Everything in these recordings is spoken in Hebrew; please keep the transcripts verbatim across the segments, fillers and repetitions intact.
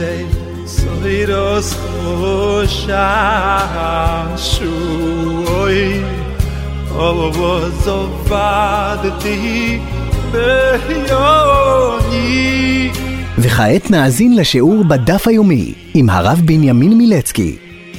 sei soiros khoshash וכעת נאזין לשיעור בדף היומי עם הרב בנימין מילצקי.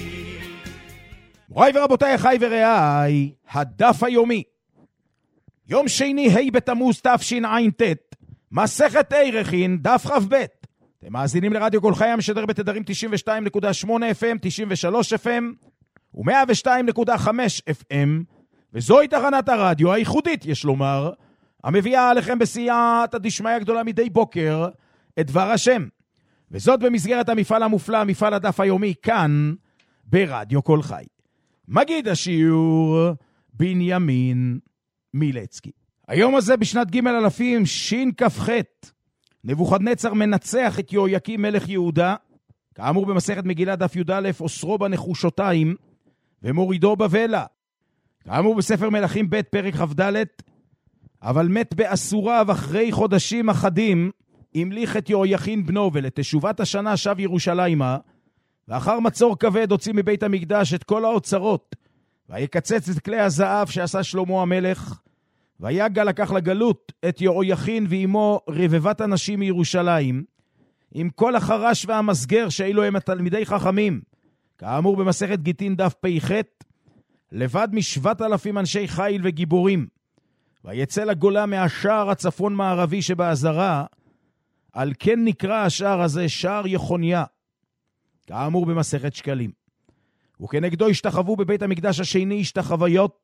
מוריי ורבותיי, אחיי ורעיי, הדף היומי. יום שני ה' בתמוז תשע"ט, מסכת ערכין, דף כ"ב. אתם מאזינים לרדיו כל חי המשדר בתדרים תשעים ושתיים נקודה שמונה אף אם, תשעים ושלוש אף אם ו-מאה ושתיים נקודה חמש אף אם, וזוהי תחנת הרדיו הייחודית, יש לומר, המביאה עליכם בסייעתא דשמיא הגדולה מדי בוקר את דבר השם. וזאת במסגרת המפעל המופלא, מפעל הדף היומי, כאן ברדיו כל חי. מגיד השיעור בנימין מילצקי. היום הזה בשנת ג' אלפים שכ"ח, נבוכדנצר מנצח את יהויקים מלך יהודה, כאמור במסכת מגילה דף י"א, אוסרו בנחושותיים ומורידו בבלה. כאמור בספר מלכים ב' פרק כ"ד, אבל מת באסוריו אחרי חודשים אחדים, המליך את יהויכין בנו, ולתשובת השנה שב ירושלימה, ואחר מצור כבד הוציא מבית המקדש את כל האוצרות, ויקצץ את כלי הזהב שעשה שלמה המלך, ויגע לקח לגלות את יהויכין ועמו רבבת אנשים מירושלים, עם כל החרש והמסגר שאילו הם התלמידי חכמים, כאמור במסכת גיטין דף פ"ח, לבד משבעת אלפים אנשי חיל וגיבורים, ויצא לגולה מהשער הצפון מערבי שבעזרה, על כן נקרא השער הזה שער יחוניה, כאמור במסכת שקלים. וכנגדו השתחוו בבית המקדש השני השתחוויות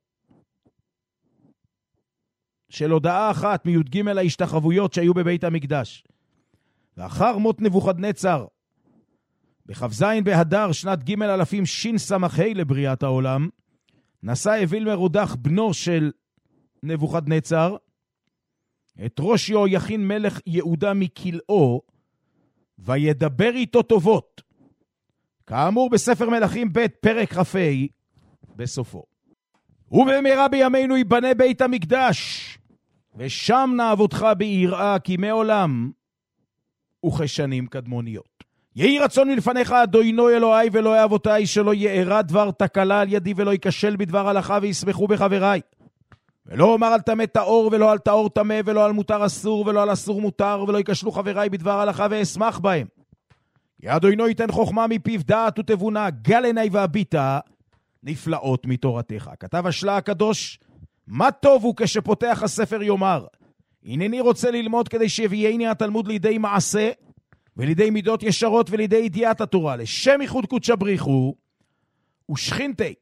של הודעה אחת מי"ג ההשתחוויות שהיו בבית המקדש. ואחר מות נבוכדנצר, בכ"ז בהדר שנת ג' אלפים שס"ה לבריאת העולם, נשא אוויל מרודח בנו של נבוכדנצר את ראש יהויכין מלך יהודה מכלאו, וידבר איתו טובות, כאמור בספר מלכים ב' פרק כ"ה בסופו. ובמהרה בימינו ייבנה בית המקדש, ושם נעבודך ביראה, כי מעולם וכשנים קדמוניות. יהי רצון מלפניך אדוני אלוהי ואלוהי אבותיי, שלא יארע דבר תקלה על ידי, ולא ייכשל בדבר הלכה, וישמחו בחבריי. ולא אומר על טמא טהור, ולא על טהור טמא, ולא על מותר אסור, ולא על אסור מותר, ולא ייכשלו חבריי בדבר הלכה, ואשמח בהם. כי אדוני ייתן חוכמה מפיו, דעת ותבונה, גל עיני והביטה נפלאות מתורתך. כתב השלה הקדוש, מה טוב הוא כשפותח הספר יאמר, הנני רוצה ללמוד כדי שיביאני התלמוד לידי מעשה, ולידי מידות ישרות, ולידי ידיעת התורה, לשם ייחוד קודשא בריחו ושכינתי.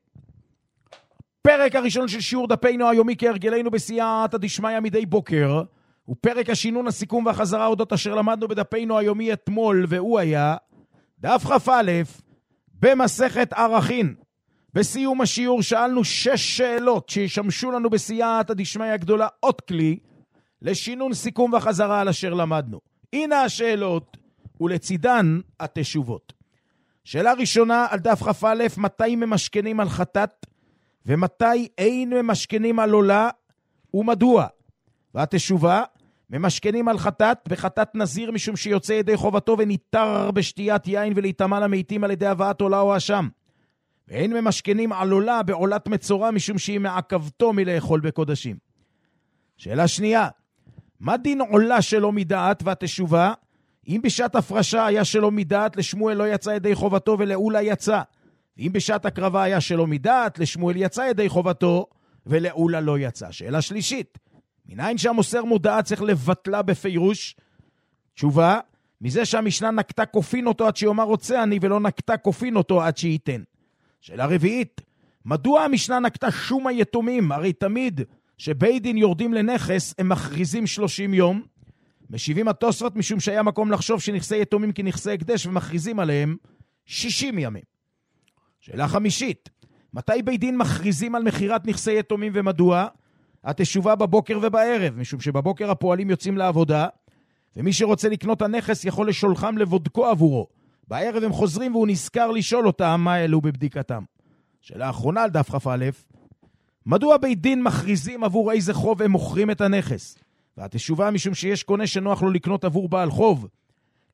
פרק הראשון של שיעור דפינו היומי כהרגלנו בסייעתא דשמיא מדי בוקר, הוא פרק השינון, הסיכום והחזרה אודות אשר למדנו בדפינו היומי אתמול, והוא היה דף כ"א במסכת ערכין. בסיום השיעור שאלנו שש שאלות שישמשו לנו בסייעתא דשמיא הגדולה עוד כלי לשינון, סיכום וחזרה על אשר למדנו. הנה השאלות ולצידן התשובות. שאלה ראשונה על דף כ"א, מתי ממשכנים על חטאת ומתי אין ממשכנים על עולה ומדוע? והתשובה, ממשכנים על חטאת, בחטאת נזיר משום שיוצא ידי חובתו וניתר בשתיית יין ולהיטמע למתים על ידי הבאת עולה או אשם. ואין ממשכנים על עולה בעולת מצורע משום שהיא מעכבתו מלאכול בקודשים. שאלה שנייה, מה דין עולה שלא מדעת? והתשובה, אם בשעת הפרשה היה שלא מדעת, לשמואל לא יצא ידי חובתו ולאולה יצא. ואם בשעת הקרבה היה שלא מדעת, לשמואל יצא ידי חובתו ולאולה לא יצא. שאלה שלישית, מניין שהמוסר מודעה צריך לבטלה בפירוש? תשובה, מזה שהמשנה נקטה כופין אותו עד שיאמר רוצה אני, ולא נקטה כופין אותו עד שייתן. שאלה רביעית, מדוע המשנה נקטה שום היתומים? הרי תמיד שבית דין יורדים לנכס הם מכריזים שלושים יום, משיבים התוספות משום שהיה מקום לחשוב שנכסי יתומים כנכסי הקדש ומכריזים עליהם שישים ימים. שאלה חמישית, מתי בית דין מכריזים על מחירת נכסי יתומים ומדוע? התשובה בבוקר ובערב, משום שבבוקר הפועלים יוצאים לעבודה, ומי שרוצה לקנות הנכס יכול לשולחם לבודקו עבורו. בערב הם חוזרים והוא נזכר לשאול אותם מה העלו בבדיקתם. שאלה אחרונה על דף כ"א, מדוע בית דין מכריזים עבור איזה חוב הם מוכרים את הנכס? והתשובה משום שיש קונה שנוח לו לקנות עבור בעל חוב,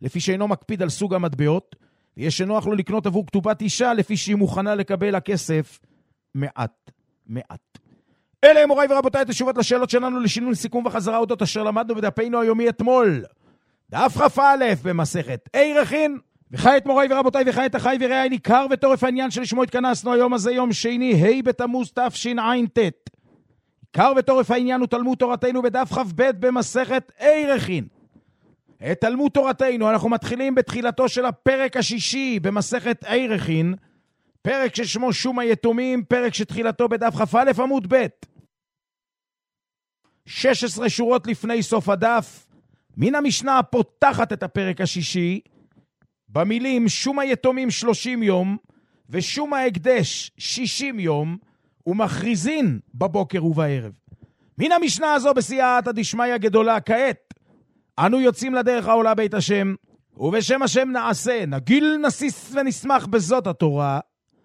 לפי שאינו מקפיד על סוג המטבעות, ויש שנוח לו לקנות עבור כתובת אישה, לפי שהיא מוכנה לקבל הכסף מעט, מעט. אלה הם מוריי ורבותיי תשובות לשאלות שלנו לשינוי סיכום וחזרה אודות אשר למדנו בדפנו היומי אתמול. דף כ"א במסכת עירכין. וכעת מוריי ורבותיי וכעת אחי ורעי ניכר וטורף העניין שלשמו התכנסנו היום הזה יום שני ה' בתמוז תשע"ט. עיקר וטורף העניין הוא תלמוד תורתנו בדף כ"ב במסכת עירכין. את תלמוד תורתנו אנחנו מתחילים בתחילתו של הפרק השישי במסכת עירכין, פרק ששמו שום היתומים, פרק שתחילתו בדף כ"א עמוד ב'. שש עשרה שורות לפני סוף הדף, מן המשנה פותחת את הפרק השישי במילים שום היתומים שלושים יום ושום ההקדש שישים יום ומכריזין בבוקר ובערב. מן המשנה הזו בסייעתא דשמיא גדולה כעת אנו יוצאים לדרך העולה בית השם, ובשם השם נעשה, נגיל נסיס ונשמח בזאת התורה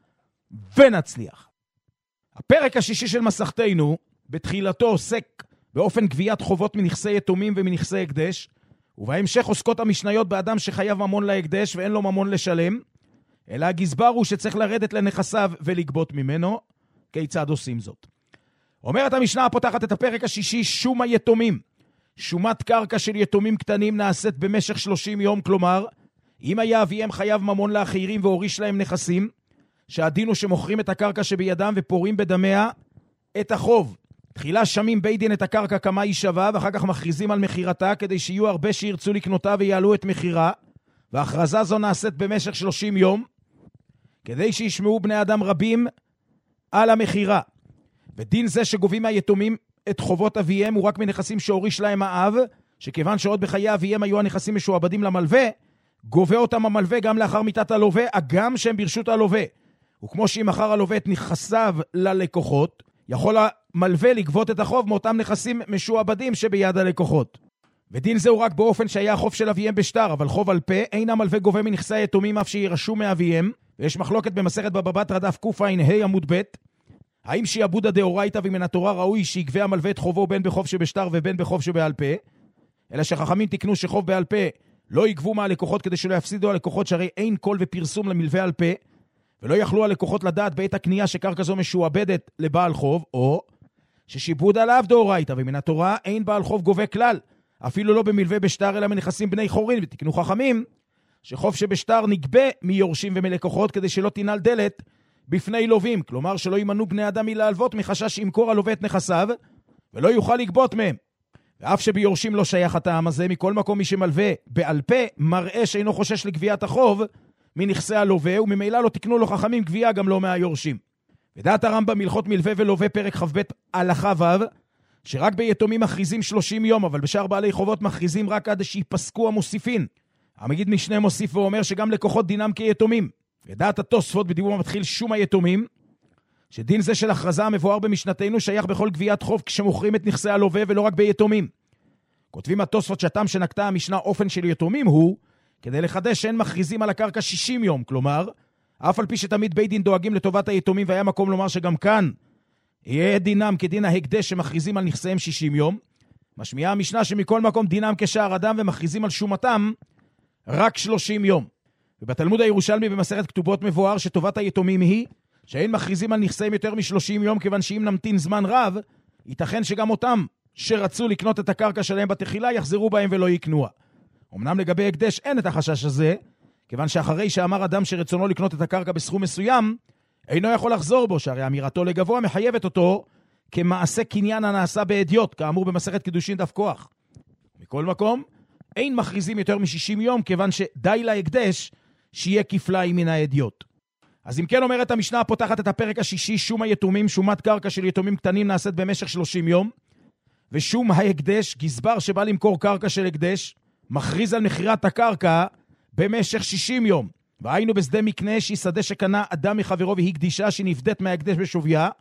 ונצליח. הפרק השישי של מסכתנו בתחילתו עוסק באופן גביית חובות מנכסי יתומים ומנכסי הקדש, ובהמשך עוסקות המשניות באדם שחייב ממון להקדש ואין לו ממון לשלם, אלא הגזבר הוא שצריך לרדת לנכסיו ולגבות ממנו. כיצד עושים זאת? אומרת המשנה הפותחת את הפרק השישי שום היתומים. שומת קרקע של יתומים קטנים נעשית במשך שלושים יום, כלומר, אם היה אביהם חייב ממון לאחרים והוריש להם נכסים, שהדין הוא שמוכרים את הקרקע שבידם ופורים בדמיה את החוב. תחילה שמים בית דין את הקרקע כמה היא שווה, ואחר כך מכריזים על מחירתה, כדי שיהיו הרבה שירצו לקנותה ויעלו את מחירה, וההכרזה זו נעשית במשך שלושים יום, כדי שישמעו בני אדם רבים על המחירה. ודין זה שגובים מהיתומים את חובות אביהם הוא רק מנכסים שהוריש להם האב, שכיוון שעוד בחיי אביהם היו הנכסים משועבדים למלווה, גובה אותם המלווה גם לאחר מיתת הלווה, אגם שהם ברשות הלווה. וכמו שאם מכר הלווה את נכסיו ללקוחות, יכול המלווה לגבות את החוב מאותם נכסים משועבדים שביד הלקוחות. ודין זה הוא רק באופן שהיה החוב של אביהם בשטר, אבל חוב על פה אין המלווה גובה מנכסי היתומים אף שירשום מאביהם, ויש מחלוקת במסכת בבא בתרא דף קע"ה עמוד ב', האם שיעבודא דאורייתא ומן התורה ראוי שיגבה המלווה את חובו בין בחוב שבשטר ובין בחוב שבעל פה, אלא שחכמים תקנו שחוב בעל פה לא יגבו מהלקוחות כדי שלא יפסידו הלקוחות, שהרי אין קול ופרסום למלווה על פה, ולא יכלו הלקוחות לדעת בעת הקנייה שקרקע זו משועבדת לבעל חוב, או ששיבוד עליו דאורייתא ומן התורה אין בעל חוב גובה כלל, אפילו לא במלווה בשטר אלא מנכסים בני חורין, ותקנו חכמים שחוב שבשטר נגבה מיורשים ומלקוחות כדי שלא תנעל דלת בפני לווים, כלומר שלא יימנעו בני אדם מלהלוות מחשש שימכור הלווה את נכסיו ולא יוכל לגבות מהם. ואף שביורשים לא שייך הטעם הזה, מכל מקום מי שמלווה בעל פה מראה שאינו חושש לגביית החוב מנכסי הלווה, וממילא לא תקנו לו חכמים גבייה גם לא מהיורשים. ודעת הרמב"ם הלכות מלווה ולווה פרק כ"ב הלכה ו', שרק ביתומים מכריזים שלושים יום, אבל בשאר בעלי חובות מכריזים רק עד שיפסקו המוסיפין. המגיד משנה מוסיף ואומר שגם לקוחות דינם כיתומים. ודעת התוספות בדיבור המתחיל שום היתומים, שדין זה של הכרזה המבואר במשנתנו שייך בכל גביית חוב כשמוכרים את נכסי הלווה ולא רק ביתומים. כותבים התוספות שהטעם שנקטה המשנה אופן של יתומים הוא כדי לחדש שאין מכריזים על הקרקע שישים יום, כלומר, אף על פי שתמיד בית דין דואגים לטובת היתומים, והיה מקום לומר שגם כאן יהיה דינם כדין ההקדש שמכריזים על נכסיהם שישים יום, משמיעה המשנה שמכל מקום דינם כשער אדם ומכריזים על שומתם רק שלושים יום. ובתלמוד הירושלמי במסכת כתובות מבואר שטובת היתומים היא שאין מכריזים על נכסיהם יותר מ-שלושים יום, כיוון שאם נמתין זמן רב, ייתכן שגם אותם שרצו לקנות את הקרקע שלהם בתחילה יחזרו בהם ולא יקנוה. אמנם לגבי הקדש אין את החשש הזה, כיוון שאחרי שאמר אדם שרצונו לקנות את הקרקע בסכום מסוים, אינו יכול לחזור בו, שהרי אמירתו לגבוה מחייבת אותו כמעשה קניין הנעשה בעדיות, כאמור במסכת קידושין דף כוח. מכל מקום, אין מכריזים יותר מ-שישים יום, כיוון שדי להקדש שיהיה כפליים מן העדיות. אז אם כן אומרת המשנה הפותחת את הפרק השישי, שום היתומים, שומת קרקע של יתומים קטנים נעשית במשך שלושים יום, ושום ההקדש, גזבר שבא למכור קרקע של הקדש, מכריז על מחירת הקרקע במשך שישים יום. והיינו בשדה מקנה שהיא שדה שקנה אדם מחברו והיא קדישה שנפדת מההקדש בשוויה,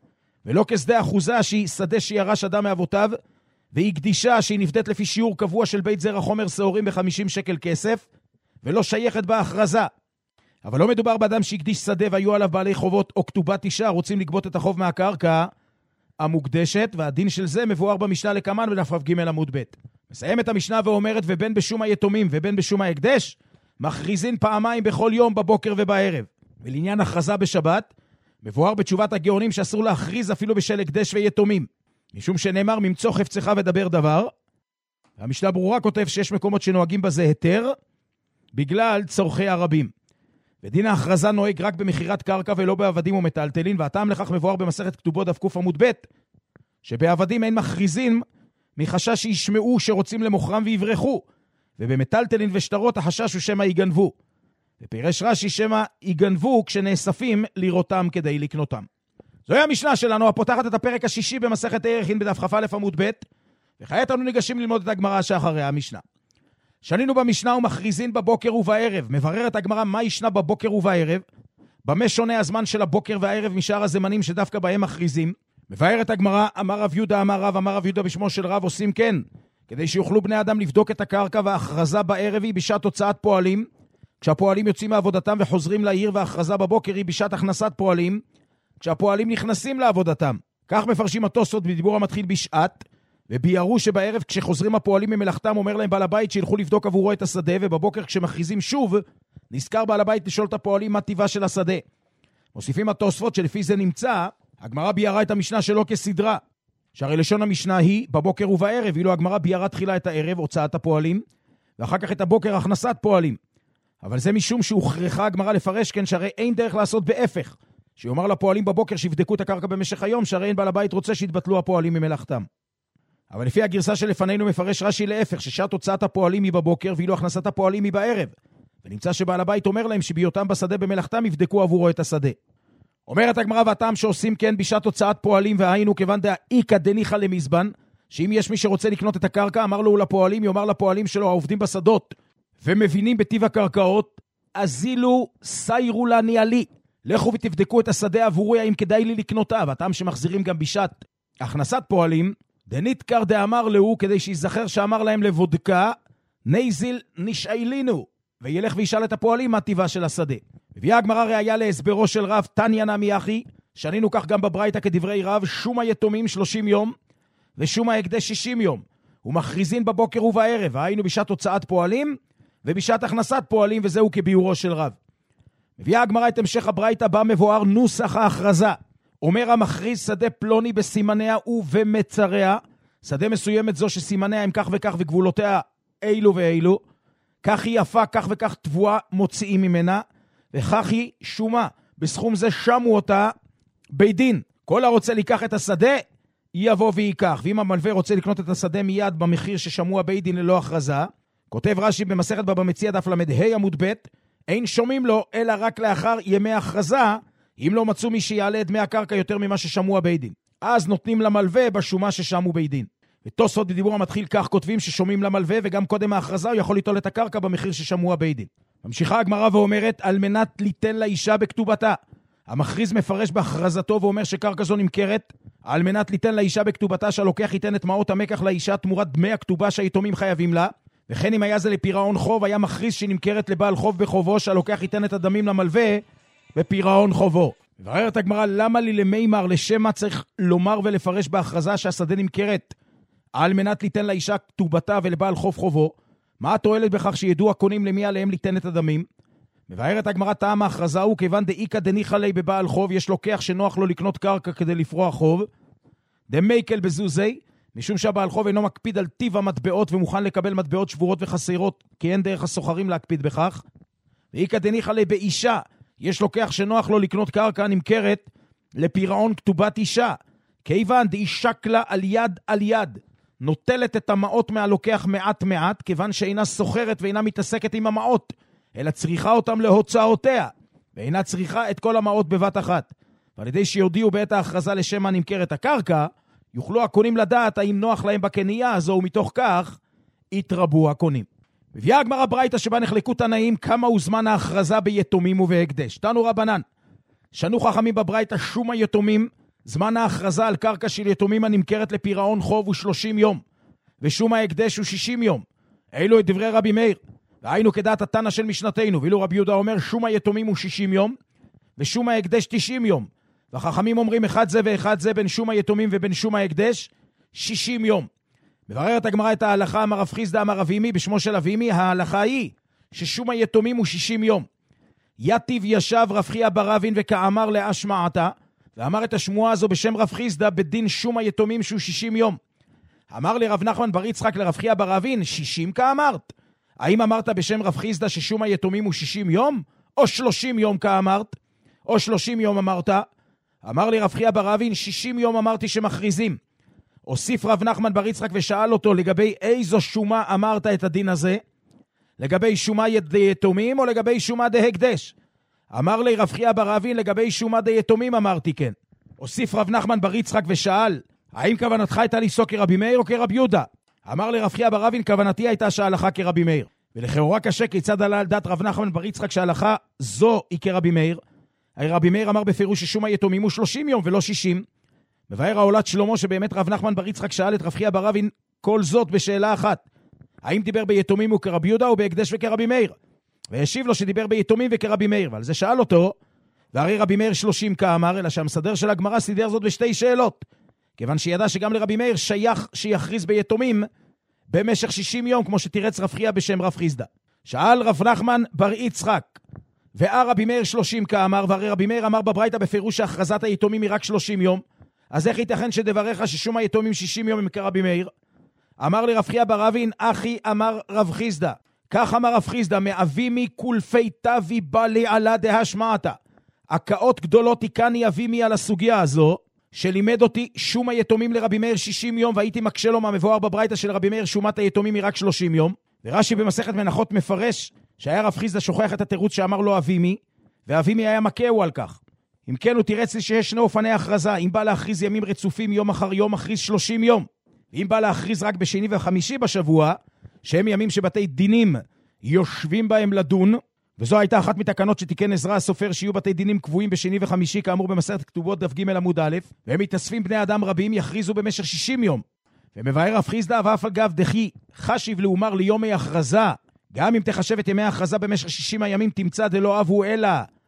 ולא כשדה אחוזה שהיא שדה שירש אדם מאבותיו, והיא קדישה שהיא נפדת לפי שיעור קבוע של בית זרע חומר שעורים ב-חמישים שקל כסף, ולא שייכת בה הכרזה. אבל לא מדובר באדם שהקדיש שדה והיו עליו בעלי חובות או כתובת אישה, רוצים לגבות את החוב מהקרקע המוקדשת, והדין של זה מבואר במשנה לקמן בדף כ"ג עמוד ב'. מסיים את המשנה ואומרת, ובין בשום היתומים ובין בשום ההקדש, מכריזין פעמיים בכל יום בבוקר ובערב. ולעניין הכרזה בשבת, מבואר בתשובת הגאונים שאסור להכריז אפילו בשל הקדש ויתומים. משום שנאמר, ממצוא חפצך ודבר דבר. המשנה ברורה כותב שיש מקומות שנוהגים בזה היתר, בגלל צורכי הרבים. ודין ההכרזה נוהג רק במחירת קרקע ולא בעבדים ומטלטלין, והטעם לכך מבואר במסכת כתובות דף קוף עמוד ב', שבעבדים אין מכריזים מחשש שישמעו שרוצים למוכרם ויברחו, ובמטלטלין ושטרות החשש הוא שמא ייגנבו. ופירש רש"י שמא ייגנבו כשנאספים לראותם כדי לקנותם. זוהי המשנה שלנו, הפותחת את הפרק השישי במסכת ערכין בדף כ"א עמוד ב', וכעת אנו ניגשים ללמוד את הגמרא שאחריה המשנה. שנינו במשנה ומכריזין בבוקר ובערב. מבררת הגמרא מה ישנה בבוקר ובערב, במה שונה הזמן של הבוקר והערב משאר הזמנים שדווקא בהם מכריזים. מבארת הגמרא, אמר רב יהודה אמר רב, אמר רב יהודה בשמו של רב, עושים כן, כדי שיוכלו בני אדם לבדוק את הקרקע, וההכרזה בערב היא בשעת הוצאת פועלים, כשהפועלים יוצאים מעבודתם וחוזרים לעיר, וההכרזה בבוקר היא בשעת הכנסת פועלים, כשהפועלים נכנסים לעבודתם. כך מפרשים התוספות בדיבור המתחיל בשעת, וביארו שבערב כשחוזרים הפועלים ממלאכתם אומר להם בעל הבית שילכו לבדוק עבורו את השדה, ובבוקר כשמכריזים שוב נזכר בעל הבית לשאול את הפועלים מה טבעה של השדה. מוסיפים התוספות שלפי זה נמצא, הגמרא ביארה את המשנה שלו כסדרה, שהרי לשון המשנה היא בבוקר ובערב, ואילו הגמרא ביארה תחילה את הערב הוצאת הפועלים, ואחר כך את הבוקר הכנסת פועלים. אבל זה משום שהוכרחה הגמרא לפרש כן, שהרי אין דרך לעשות בהפך, שיאמר לפועלים בבוקר שיבדקו את הקרקע במשך היום, שהרי אין בעל הבית רוצה שיתבטלו הפועלים ממלאכתם. אבל לפי הגרסה שלפנינו מפרש רש"י להפך, ששעת הוצאת הפועלים היא בבוקר, ואילו הכנסת הפועלים היא בערב. ונמצא שבעל הבית אומר להם שבהיותם בשדה במלאכתם יבדקו עבורו את השדה. אומרת הגמרא, והטעם שעושים כן בשעת הוצאת פועלים, והיינו כיוון דאיקא דניחא למזבן, שאם יש מי שרוצה לקנות את הקרקע, אמר לו לפועלים, יאמר לפועלים שלו העובדים בשדות ומבינים בטיב הקרקעות, אזילו סיירו לני עלי, לכו ותבדקו את השדה עבורי האם כדאי לי לקנותה. והטעם שמחזירים גם בשעת הכנסת פועלים, דניתקר דאמר לו, כדי שיזכר שאמר להם לבודקה, נייזיל נשאלינו, וילך וישאל את הפועלים מה טבעה של השדה. הביאה הגמרא ראיה להסברו של רב, תניא נמי אחי, שנינו כך גם בברייתא כדברי רב, שום היתומים שלושים יום, ושום ההקדש שישים יום, ומכריזין בבוקר ובערב, היינו בשעת הוצאת פועלים, ובשעת הכנסת פועלים, וזהו כביאורו של רב. הביאה הגמרא את המשך הברייתא, בה מבואר נוסח ההכרזה. אומר המכריז שדה פלוני בסימניה ובמצריה, שדה מסוימת זו שסימניה הם כך וכך וגבולותיה אילו ואילו, כך היא יפה, כך וכך תבואה מוציאים ממנה, וכך היא שומה, בסכום זה שמו אותה בית דין. כל הרוצה לקח את השדה, יבוא ויקח. ואם המלווה רוצה לקנות את השדה מיד במחיר ששמוע בית דין ללא הכרזה, כותב רש"י במסכת בבא מציעא דף למ"ה עמוד ב', אין שומעים לו אלא רק לאחר ימי הכרזה, אם לא מצאו מי שיעלה את דמי הקרקע יותר ממה ששמוע בית דין. אז נותנים למלווה בשומה ששמו בית דין. ותוספות בדיבור המתחיל כך כותבים ששומעים למלווה, וגם קודם ההכרזה הוא יכול ליטול את הקרקע במחיר ששמוע בית דין. ממשיכה הגמרא ואומרת, על מנת ליתן לאישה בכתובתה. המכריז מפרש בהכרזתו ואומר שקרקע זו נמכרת, על מנת ליתן לאישה בכתובתה, שהלוקח ייתן את מעות המקח לאישה תמורת דמי הכתובה שהיתומים חייבים לה, וכן אם היה זה לפירעון חוב, היה מכריז שנמכרת לבעל חוב בחובו, שהלוקח ייתן את הדמים למלווה בפירעון חובו. מבררת הגמרא, למה לי למימר לשמה צריך לומר ולפרש בהכרזה שהשדה נמכרת על מנת ליתן לאישה כתובתה ולבעל חוב חובו? מה התועלת בכך שידעו הקונים למי עליהם ליתן את הדמים? מבארת הגמרא, טעם ההכרזה הוא כיוון דאיקא דניחא ליה בבעל חוב, יש לוקח שנוח לו לקנות קרקע כדי לפרוע חוב, דמייקל בזוזי, משום שהבעל חוב אינו מקפיד על טיב המטבעות ומוכן לקבל מטבעות שבורות וחסרות, כי אין דרך הסוחרים להקפיד בכך. ואיקא דניחא ליה באישה, יש לוקח שנוח לו לקנות קרקע נמכרת לפירעון כתובת אישה, כיוון דאישה כלה על יד על יד, נוטלת את המעות מהלוקח מעט מעט, כיוון שאינה סוחרת ואינה מתעסקת עם המעות, אלא צריכה אותם להוצאותיה, ואינה צריכה את כל המעות בבת אחת. ועל ידי שיודיעו בעת ההכרזה לשם הנמכרת הקרקע, יוכלו הקונים לדעת האם נוח להם בקנייה הזו, ומתוך כך יתרבו הקונים. מביאה הגמרא ברייתא שבה נחלקו תנאים כמה הוא זמן ההכרזה ביתומים ובהקדש. תנו רבנן, שנו חכמים בברייתא שום היתומים, זמן ההכרזה על קרקע של יתומים הנמכרת לפירעון חוב הוא שלושים יום, ושום ההקדש הוא שישים יום. אלו את דברי רבי מאיר, והיינו כדעת התנא של משנתנו, ואילו רבי יהודה אומר שום היתומים הוא שישים יום, ושום ההקדש תשעים יום. והחכמים אומרים אחד זה ואחד זה בין שום היתומים ובין שום ההקדש שישים יום. מבררת הגמרא את ההלכה, אמר רב חיסדא אמר רב אבימי, בשמו של אבימי, ההלכה היא ששום היתומים הוא שישים יום. יתיב ישב רב חייא בר אבין וכאמר להשמעתה, ואמר את השמועה הזו בשם רב חיסדא בדין שום היתומים שהוא שישים יום. אמר לי רב נחמן בר יצחק לרב חייא בר אבין, שישים כאמרת? האם אמרת בשם רב חיסדא ששום היתומים הוא שישים יום? או שלושים יום כאמרת? או שלושים יום אמרת? אמר לי רב חייא בר אבין, שישים יום אמרתי שמכריזים. הוסיף רב נחמן בר יצחק ושאל אותו לגבי איזו שומה אמרת את הדין הזה? לגבי שומה יתומים או לגבי שומה דהקדש? אמר לי רב חייא בר אבין, לגבי שומה דיתומים אמרתי כן. הוסיף רב נחמן בר יצחק ושאל, האם כוונתך הייתה לפסוק כרבי מאיר או כרבי יהודה? אמר לי רב חייא בר אבין, כוונתי הייתה שההלכה כרבי מאיר. ולכאורה קשה כיצד עלה על דעת רב נחמן בר יצחק שההלכה זו היא כרבי מאיר. הרי רבי מאיר אמר בפירוש ששום היתומים הוא שלושים יום ולא שישים. מבאר העולת שלמה שבאמת רב נחמן בר יצחק שאל את רב חייא בר אבין כל זאת בשאלה אחת, האם דיבר ביתומים הוא כרבי יהודה או בהקדש וכרבי מאיר? והשיב לו שדיבר ביתומים וכרבי מאיר, ועל זה שאל אותו, והרי רבי מאיר שלושים כאמר, אלא שהמסדר של הגמרא סידר זאת בשתי שאלות, כיוון שידע שגם לרבי מאיר שייך שיחריז ביתומים במשך שישים יום, כמו שתירץ רב חייא בשם רב חיסדא. שאל רב נחמן בר יצחק, ואה רבי מאיר שלושים כאמר, והרי רבי מאיר אמר בברייתא בפירוש שהכרזת היתומים היא רק שלושים יום, אז איך ייתכן שדבריך ששום היתומים שישים יום הם כרבי מאיר? אמר לי רב חייא בר אבין, אחי אמר רב חיסדא, כך אמר רב חיסדא, מאבימי כולפי תבי בלי עלה דהשמעתה. הקאות גדולות תיקני אבימי על הסוגיה הזו, שלימד אותי שום היתומים לרבי מאיר שישים יום, והייתי מקשה לו מהמבואר בברייתא של רבי מאיר שומת היתומים היא רק שלושים יום. ורש"י במסכת מנחות מפרש שהיה רב חיסדא שוכח את התירוץ שאמר לו אבימי, ואבימי היה מקהו על כך. אם כן הוא תירץ לי שיש שני אופני הכרזה, אם בא להכריז ימים רצופים יום אחר יום, מכריז שלושים יום. ואם בא להכריז רק בשני וחמישי בשבוע, שהם ימים שבתי דינים יושבים בהם לדון, וזו הייתה אחת מתקנות שתיקן עזרא הסופר, שיהיו בתי דינים קבועים בשני וחמישי, כאמור במסכת כתובות דף ג' עמוד א', והם מתאספים בני אדם רבים, יכריזו במשך שישים יום. ומבאר רב חיסדא, ואף אגב דחי חשיב לאומר ליומי הכרזה, גם אם תחשב את ימי ההכרזה במשך שישים הימים, תמצא דלא אבו אלא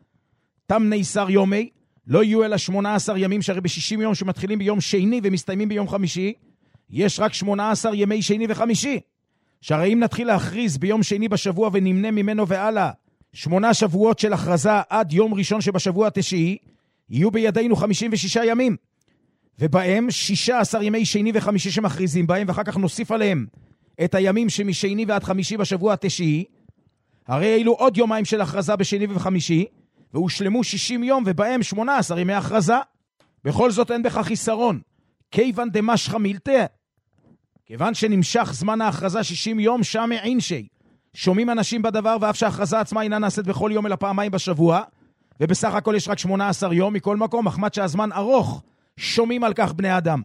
תמני שר יומי, לא יהיו אלא שמונה עשר ימים, שהרי ב-שישים יום שמתחילים ביום שני ומסתיימים ביום חמישי, יש רק שמונה עשר ימי שני וחמישי. שהרי אם נתחיל להכריז ביום שני בשבוע ונמנה ממנו ועלה שמונה שבועות של הכרזה עד יום ראשון שבשבוע התשיעי, יהיו בידינו חמישים ושישה ימים, ובהם שישה עשר ימי שני וחמישי שמכריזים בהם, ואחר כך נוסיף עליהם את הימים שמשני ועד חמישי בשבוע התשיעי, הרי אלו עוד יומיים של הכרזה בשני ובחמישי, והושלמו שישים יום ובהם שמונה עשר ימי הכרזה. בכל זאת אין בכך חיסרון, כיוון דמשך מילתא, כיוון שנמשך זמן ההכרזה שישים יום, שם עינשי, שומעים אנשים בדבר, ואף שההכרזה עצמה אינה נעשית בכל יום אלא פעמיים בשבוע, ובסך הכל יש רק שמונה עשר יום מכל מקום, מחמת שהזמן ארוך, שומעים על כך בני אדם.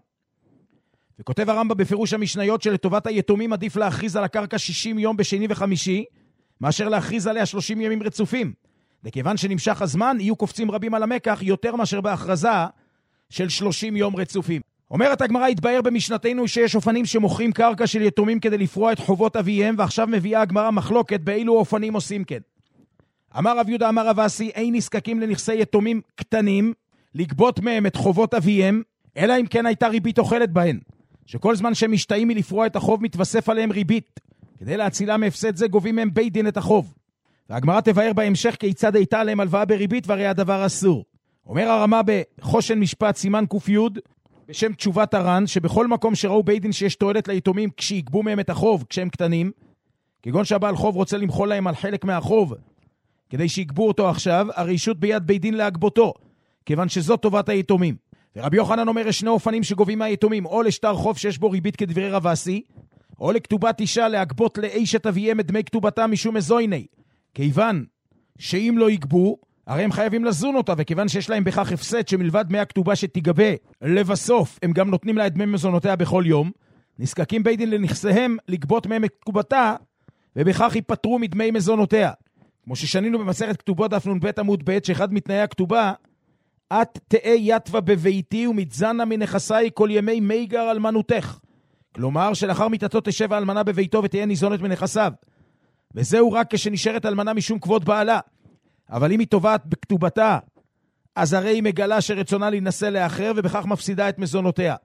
וכותב הרמב"ם בפירוש המשניות שלטובת היתומים עדיף להכריז על הקרקע שישים יום בשני וחמישי, מאשר להכריז עליה שלושים ימים רצופים. וכיוון שנמשך הזמן, יהיו קופצים רבים על המקח יותר מאשר בהכרזה של שלושים יום רצופים. אומרת הגמרא, התבאר במשנתנו שיש אופנים שמוכרים קרקע של יתומים כדי לפרוע את חובות אביהם, ועכשיו מביאה הגמרא מחלוקת באילו אופנים עושים כן. אמר רב יהודה אמר רב אסי, אין נזקקים לנכסי יתומים קטנים לגבות מהם את חובות אביהם, אלא אם כן הייתה ריבית אוכלת בהן, שכל זמן שהם משתאים מלפרוע את החוב מתווסף עליהם ריבית, כדי להצילה מהפסד זה גובים מהם בית דין את החוב. והגמרא תבאר בהמשך כיצד הייתה להם הלוואה בריבית, והרי הדבר אסור. אומר הרמ"א בחושן משפט סימן ק"י בשם תשובת הר"ן, שבכל מקום שראו בית דין שיש תועלת ליתומים כשיגבו מהם את החוב כשהם קטנים, כגון שהבעל חוב רוצה למחול להם על חלק מהחוב כדי שיגבו אותו עכשיו, הרשות ביד בית דין להגבותו, כיוון שזו טובת היתומים. ורבי יוחנן אומר, יש שני אופנים שגובים מהיתומים, או לשטר חוב שיש בו ריבית כדברי רב אסי, או לכתובת אישה להגבות לאשת אביהם את דמי כתובתה משום מזויני, כיוון שאם לא יגבו, הרי הם חייבים לזון אותה, וכיוון שיש להם בכך הפסד שמלבד דמי הכתובה שתיגבה לבסוף, הם גם נותנים לה את דמי מזונותיה בכל יום, נזקקים בית דין לנכסיהם לגבות מהם את כתובתה, ובכך ייפטרו מדמי מזונותיה. כמו ששנינו במסכת כתובות דף נ"ב עמוד ב', שאחד מתנאי הכתובה, את תאה יתווה בביתי ומצזנה מנכסי כל ימי מיגר אלמנותך. כלומר שלאחר מיתתו תשב האלמנה בביתו ותהיה ניזונת מנכסיו. וזהו רק כשנשארת אלמנה משום כבוד בעלה. אבל אם היא תובעת בכתובתה, אז הרי היא מגלה שרצונה להינשא לאחר, ובכך מפסידה את מזונותיה.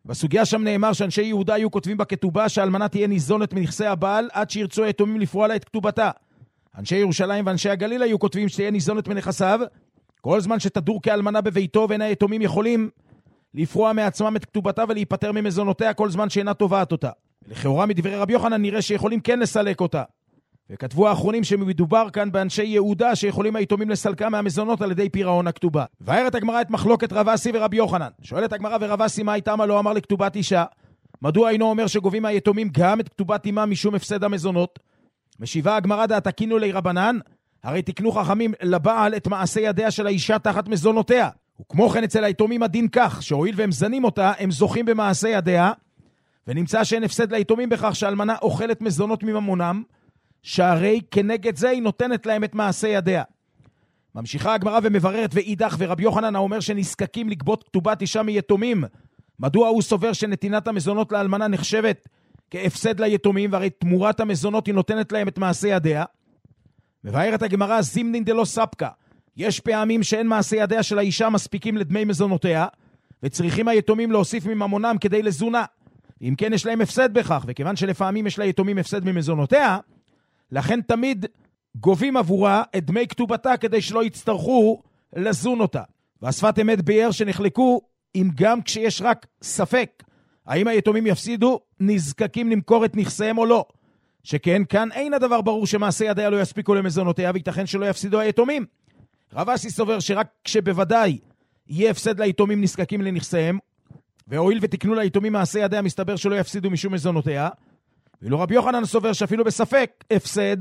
בסוגיה שם נאמר שאנשי יהודה היו כותבים בכתובה שהאלמנה תהיה ניזונת מנכסי הבעל עד שירצו היתומים לפרוע לה את כתובתה. אנשי ירושלים ואנשי הגליל היו כותבים שתהיה ניזונת מנכסיו כל זמן שתדור כאלמנה בביתו, ואין היתומים יכולים לפרוע מעצמם את כתובתה ולהיפטר ממזונותיה כל זמן שאינה תובעת אותה. לכאורה מדברי רבי יוחנן נראה שיכולים כן לסלק אותה. וכתבו האחרונים שמדובר כאן באנשי יהודה שיכולים היתומים לסלקה מהמזונות על ידי פירעון הכתובה. והערת הגמרא את מחלוקת רב אסי ורבי יוחנן. שואלת הגמרא ורב אסי מה איתם לא אמר לכתובת אישה? מדוע אינו אומר שגובים מהיתומים גם את כתובת אימם משום הפסד המזונות? משיבה הגמרא דעת תקינו לי רבנן, הרי תקנו חכמים לבעל את מעשה ידיה של האישה תחת מזונותיה. וכמו כן אצל היתומים הדין כך, שהואיל והם זנים אותה, הם זוכים במעשה ידיה, ונמצא שאין הפסד ליתומים בכך שהאלמנה אוכלת מזונות מממונם, שהרי כנגד זה היא נותנת להם את מעשה ידיה. ממשיכה הגמרא ומבררת ואידך ורבי יוחנן האומר שנזקקים לגבות כתובת אישה מיתומים. מדוע הוא סובר שנתינת המזונות לאלמנה נחשבת כהפסד ליתומים, והרי תמורת המזונות היא נותנת להם את מעשה ידיה? מבארת הגמרא זימנין דלא ספקה. יש פעמים שאין מעשה ידיה של האישה מספיקים לדמי מזונותיה, וצריכים היתומים להוסיף מממונם כדי לזונה. אם כן יש להם הפסד בכך, וכיוון שלפעמים יש ליתומים הפסד ממזונותיה, לכן תמיד גובים עבורה את דמי כתובתה כדי שלא יצטרכו לזון אותה. והשפת אמת ביאר שנחלקו, אם גם כשיש רק ספק, האם היתומים יפסידו, נזקקים למכור את נכסיהם או לא. שכן כאן אין הדבר ברור שמעשה ידיה לא יספיקו למזונותיה, וייתכן שלא יפסידו היתומים. רב אסי סובר שרק כשבוודאי יהיה הפסד ליתומים נזקקים לנכסיהם, והואיל ותקנו ליתומים מעשה ידיה מסתבר שלא יפסידו משום מזונותיה, ואילו רבי יוחנן סובר שאפילו בספק הפסד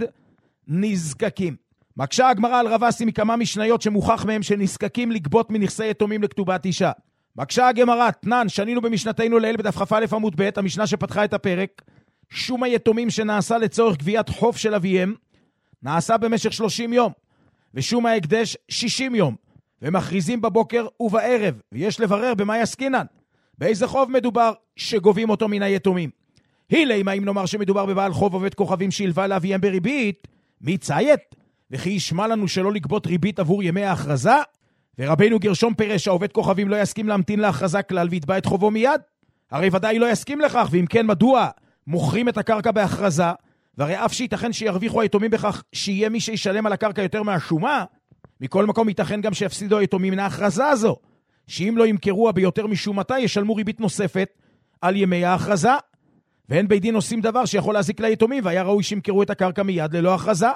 נזקקים. מקשה הגמרא על רב אסי מכמה משניות שמוכח מהם שנזקקים לגבות מנכסי יתומים לכתובת אישה. מקשה הגמרא, תנן, שנינו במשנתנו לעיל בדף כ"א עמוד ב', המשנה שפתחה את הפרק, שום היתומים שנעשה לצורך גביית חוב של אביהם, נעשה במשך שלושים יום, ושום ההקדש שישים יום, ומכריזים בבוקר ובערב, ויש לברר במה יסקינן, באיזה חוב מדובר שגובים אותו מן היתומים. הילי, מה אם נאמר שמדובר בבעל חוב עובד כוכבים שילווה לאביהם בריבית, מי ציית? וכי ישמע לנו שלא לגבות ריבית עבור ימי ההכרזה? ורבינו גרשום פירש העובד כוכבים לא יסכים להמתין להכרזה כלל ויתבע את חובו מיד? הרי ודאי לא יסכים לכך, ואם כן מדוע מוכרים את הקרקע בהכרזה, והרי אף שייתכן שירוויחו היתומים בכך שיהיה מי שישלם על הקרקע יותר מהשומה, מכל מקום ייתכן גם שיפסידו היתומים מן ההכרזה הזו, שאם לא ימכרוה ביותר משומתה ישלמו ריבית נוספת על ימי ההכרזה, ואין בית דין עושים דבר שיכול להזיק ליתומים, והיה ראוי שימכרו את הקרקע מיד ללא הכרזה.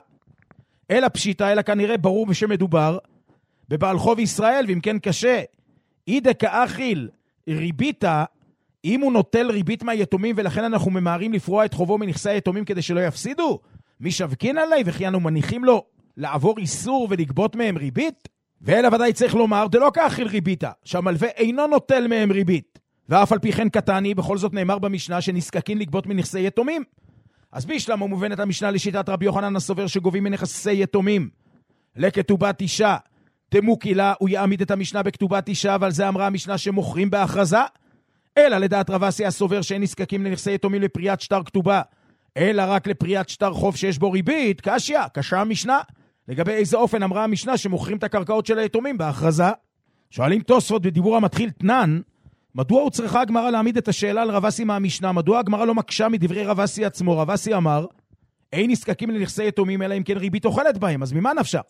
אלא פשיטה, אלא כנראה ברור שמדובר בבעל חוב ישראל, ואם כן קשה, אידה כאחיל ריביתה, אם הוא נוטל ריבית מהיתומים ולכן אנחנו ממהרים לפרוע את חובו מנכסי היתומים כדי שלא יפסידו, מי שבקין עלי וכי אנו מניחים לו לעבור איסור ולגבות מהם ריבית? ואלה ודאי צריך לומר, דלא כאחיל ריביתה, שהמלווה אינו נוטל מהם ריבית, ואף על פי כן קטני, בכל זאת נאמר במשנה שנזקקים לגבות מנכסי יתומים. אז בישלמה מובנת המשנה לשיטת רבי יוחנן הסובר שגובים מנכסי יתומים לכתובת אישה, תמוקי לה, הוא יעמיד את המשנה בכתובת אישה, ועל זה אמרה המשנה שמוכרים בהכרזה, אלא לדעת רב אסי הסובר שאין נזקקים לנכסי יתומים לפריעת שטר כתובה, אלא רק לפריעת שטר חוב שיש בו ריבית, קשיא, קשה המשנה. לגבי איזה אופן אמרה המשנה שמוכרים את הקרקעות של היתומים בהכרזה? שואלים תוספות בדיבור המתחיל תנן, מדוע הוא צריכה הגמרא להעמיד את השאלה על רב אסי מהמשנה? מדוע הגמרא לא מקשה מדברי רב אסי עצמו? רב אסי אמר, אין נזקקים לנכסי יתומים אלא אם כן ריבית אוכלת בהם, אז ממה נפשך?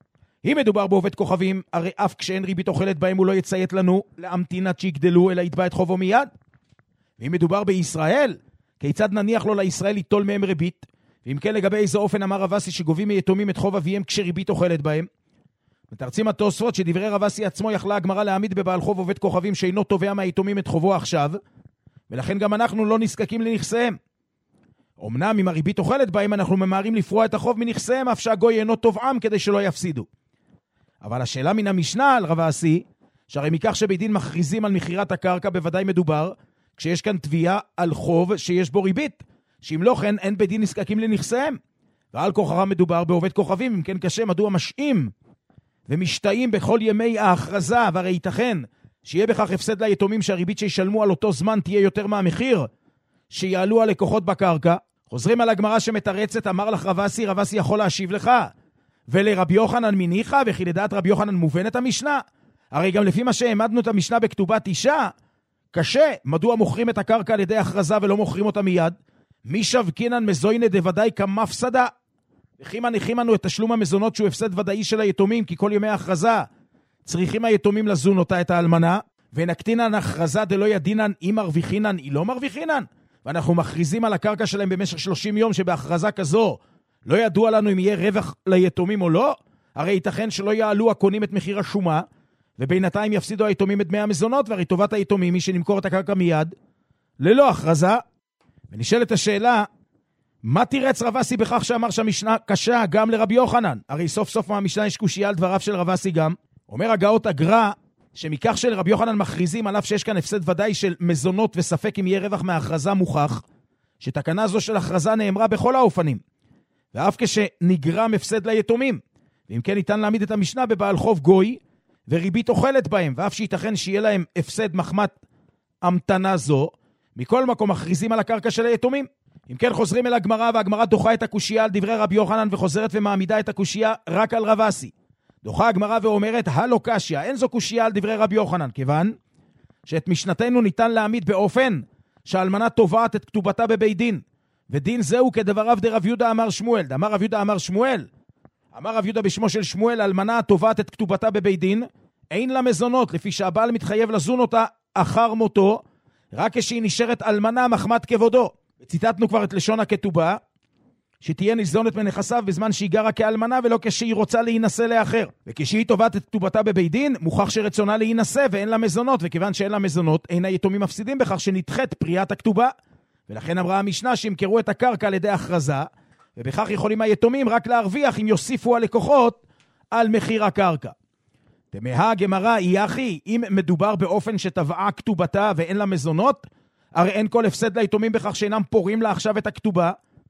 אם מדובר בעובד כוכבים, הרי אף כשאין ריבית אוכלת בהם הוא לא יציית לנו להמתין עד שיגדלו אלא יתבע את חובו מיד. ואם מדובר בישראל, כיצד נניח לו לישראל ליטול מהם ריבית? ואם כן לגבי איזה אופן אמר רב אסי שגובים מיתומים את חוב אביהם כשריבית אוכלת בהם? מתרצים התוספות שדברי רב אסי עצמו יכלה הגמרא להעמיד בבעל חוב עובד כוכבים שאינו תובע מהיתומים את חובו עכשיו, ולכן גם אנחנו לא נזקקים לנכסיהם. אמנם אם הריבית אוכלת בהם אנחנו ממהרים לפרוע את החוב מנכסיהם אף שהגוי אינו תובעם כדי שלא יפסידו. אבל השאלה מן המשנה על רב אסי, שהרי מכך שבית דין מכריזים על מחירת הקרקע בוודאי מדובר כשיש כאן תביעה על חוב שיש בו ריבית, שאם לא כן אין בית דין נזקקים לנכסיהם. ועל כוכבם מדובר בעובד כוכבים, אם כן קשה מדוע משאים ומשתאים בכל ימי ההכרזה, והרי ייתכן שיהיה בכך הפסד ליתומים שהריבית שישלמו על אותו זמן תהיה יותר מהמחיר שיעלו הלקוחות בקרקע. חוזרים על הגמרא שמתרצת, אמר לך רב אסי, רב אסי יכול להשיב לך, ולרבי יוחנן מניחה, וכי לדעת רבי יוחנן מובנת המשנה. הרי גם לפי מה שהעמדנו את המשנה בכתובת אישה, קשה, מדוע מוכרים את הקרקע על ידי הכרזה ולא מוכרים אותה מיד? מי שבקינן מזוינה דוודאי כמפסדה. וכימה ניחימנו את תשלום המזונות שהוא הפסד ודאי של היתומים, כי כל ימי ההכרזה צריכים היתומים לזון אותה את האלמנה, ונקטינן הכרזה דלא ידינן אם מרוויחינן, היא לא מרוויחינן. ואנחנו מכריזים על הקרקע שלהם במשך שלושים יום שבהכרזה כזו לא ידוע לנו אם יהיה רווח ליתומים או לא. הרי ייתכן שלא יעלו הקונים את מחיר השומה, ובינתיים יפסידו היתומים את דמי המזונות, והרי טובת היתומים היא שנמכור את הקרקע מיד ללא הכרזה. ונשאלת השאלה, מה תירץ רב אסי בכך שאמר שהמשנה קשה גם לרבי יוחנן? הרי סוף סוף מהמשנה יש קושיה על דבריו של רב אסי גם. אומר הגאות הגר"א שמכך שלרבי יוחנן מכריזים עליו שיש כאן הפסד ודאי של מזונות וספק אם יהיה רווח מההכרזה מוכח, שתקנה זו של הכרזה נאמרה בכל האופנים, ואף כשנגרם הפסד ליתומים. ואם כן ניתן להעמיד את המשנה בבעל חוב גוי וריבית אוכלת בהם, ואף שייתכן שיהיה להם הפסד מחמת המתנה זו, מכל מקום מכריזים על הקרקע של היתומים. אם כן חוזרים אל הגמרא, והגמרא דוחה את הקושיה על דברי רבי יוחנן וחוזרת ומעמידה את הקושיה רק על רב אסי. דוחה הגמרא ואומרת, הלא קשיא, אין זו קושיה על דברי רבי יוחנן, כיוון שאת משנתנו ניתן להעמיד באופן שהאלמנה תובעת את כתובתה בבית דין, ודין זהו כדבריו דרב יהודה אמר שמואל. אמר רב יהודה אמר שמואל, אמר רב יהודה בשמו של שמואל, אלמנה תובעת את כתובתה בבית דין, אין לה מזונות, לפי שהבעל מתחייב לזון אותה אחר מותו, רק כשהיא נשארת אלמנה מחמת כבודו. ציטטנו כבר את לשון הכתובה, שתהיה ניזונת מנכסיו בזמן שהיא גרה כאלמנה, ולא כשהיא רוצה להינשא לאחר. וכשהיא תובעת את כתובתה בבית דין, מוכח שרצונה להינשא ואין לה מזונות, וכיוון שאין לה מזונות, אין היתומים מפסידים בכך שנדחת פריאת הכתובה. ולכן אמרה המשנה שימכרו את הקרקע על ידי הכרזה, ובכך יכולים היתומים רק להרוויח אם יוסיפו הלקוחות על מחיר הקרקע. תמהה הגמרא, היא אחי, אם מדובר באופן שטבעה כתובתה ואין לה מזונות, הרי אין כל הפסד ליתומים בכך שאינם פורים לה עכשיו את הכתובה.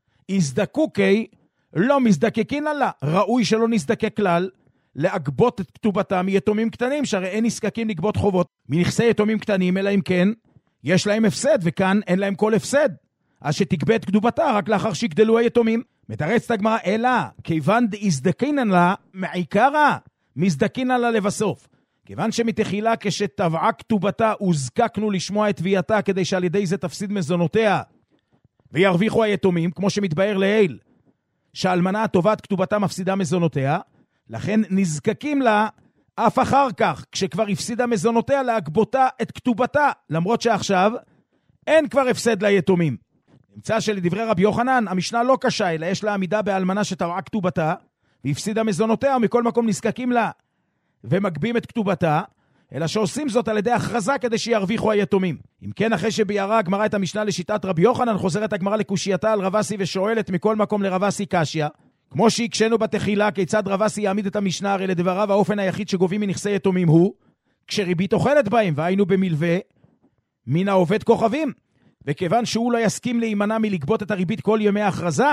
הזדקוקי, לא מזדקקין לה, ראוי שלא נזדקק כלל, להגבות את כתובתה מיתומים קטנים, שהרי אין נזקקים לגבות חובות מנכסי יתומים קטנים, אלא אם כן יש להם הפסד, וכאן אין להם כל הפסד. אז שתגבה את כתובתה רק לאחר שיגדלו היתומים. מתרצת הגמרא, אלא כיוון דאזדקינן לה מעיקרא, מזדקינן לה לבסוף. כיוון שמתחילה כשטבעה כתובתה הוזקקנו לשמוע את תביעתה, כדי שעל ידי זה תפסיד מזונותיה וירוויחו היתומים, כמו שמתבאר לעיל שהאלמנה הטובעת כתובתה מפסידה מזונותיה, לכן נזקקים לה אף אחר כך, כשכבר הפסידה מזונותיה, להגבותה את כתובתה, למרות שעכשיו אין כבר הפסד ליתומים. נמצא שלדברי רבי יוחנן המשנה לא קשה, אלא יש לה עמידה באלמנה שטבעה כתובתה והפסידה מזונותיה, ומכל מקום נזקקים לה ומגבים את כתובתה, אלא שעושים זאת על ידי הכרזה כדי שירוויחו היתומים. אם כן, אחרי שביארה הגמרא את המשנה לשיטת רבי יוחנן, חוזרת הגמרא לקושייתה על רב אסי ושואלת מכל מקום לרב אסי קשיא, כמו שהקשנו בתחילה, כיצד רב אסי יעמיד את המשנה? הרי לדבריו האופן היחיד שגובים מנכסי יתומים הוא כשריבית אוכלת בהם, והיינו במלווה מן העובד כוכבים. וכיוון שהוא לא יסכים להימנע מלגבות את הריבית כל ימי ההכרזה,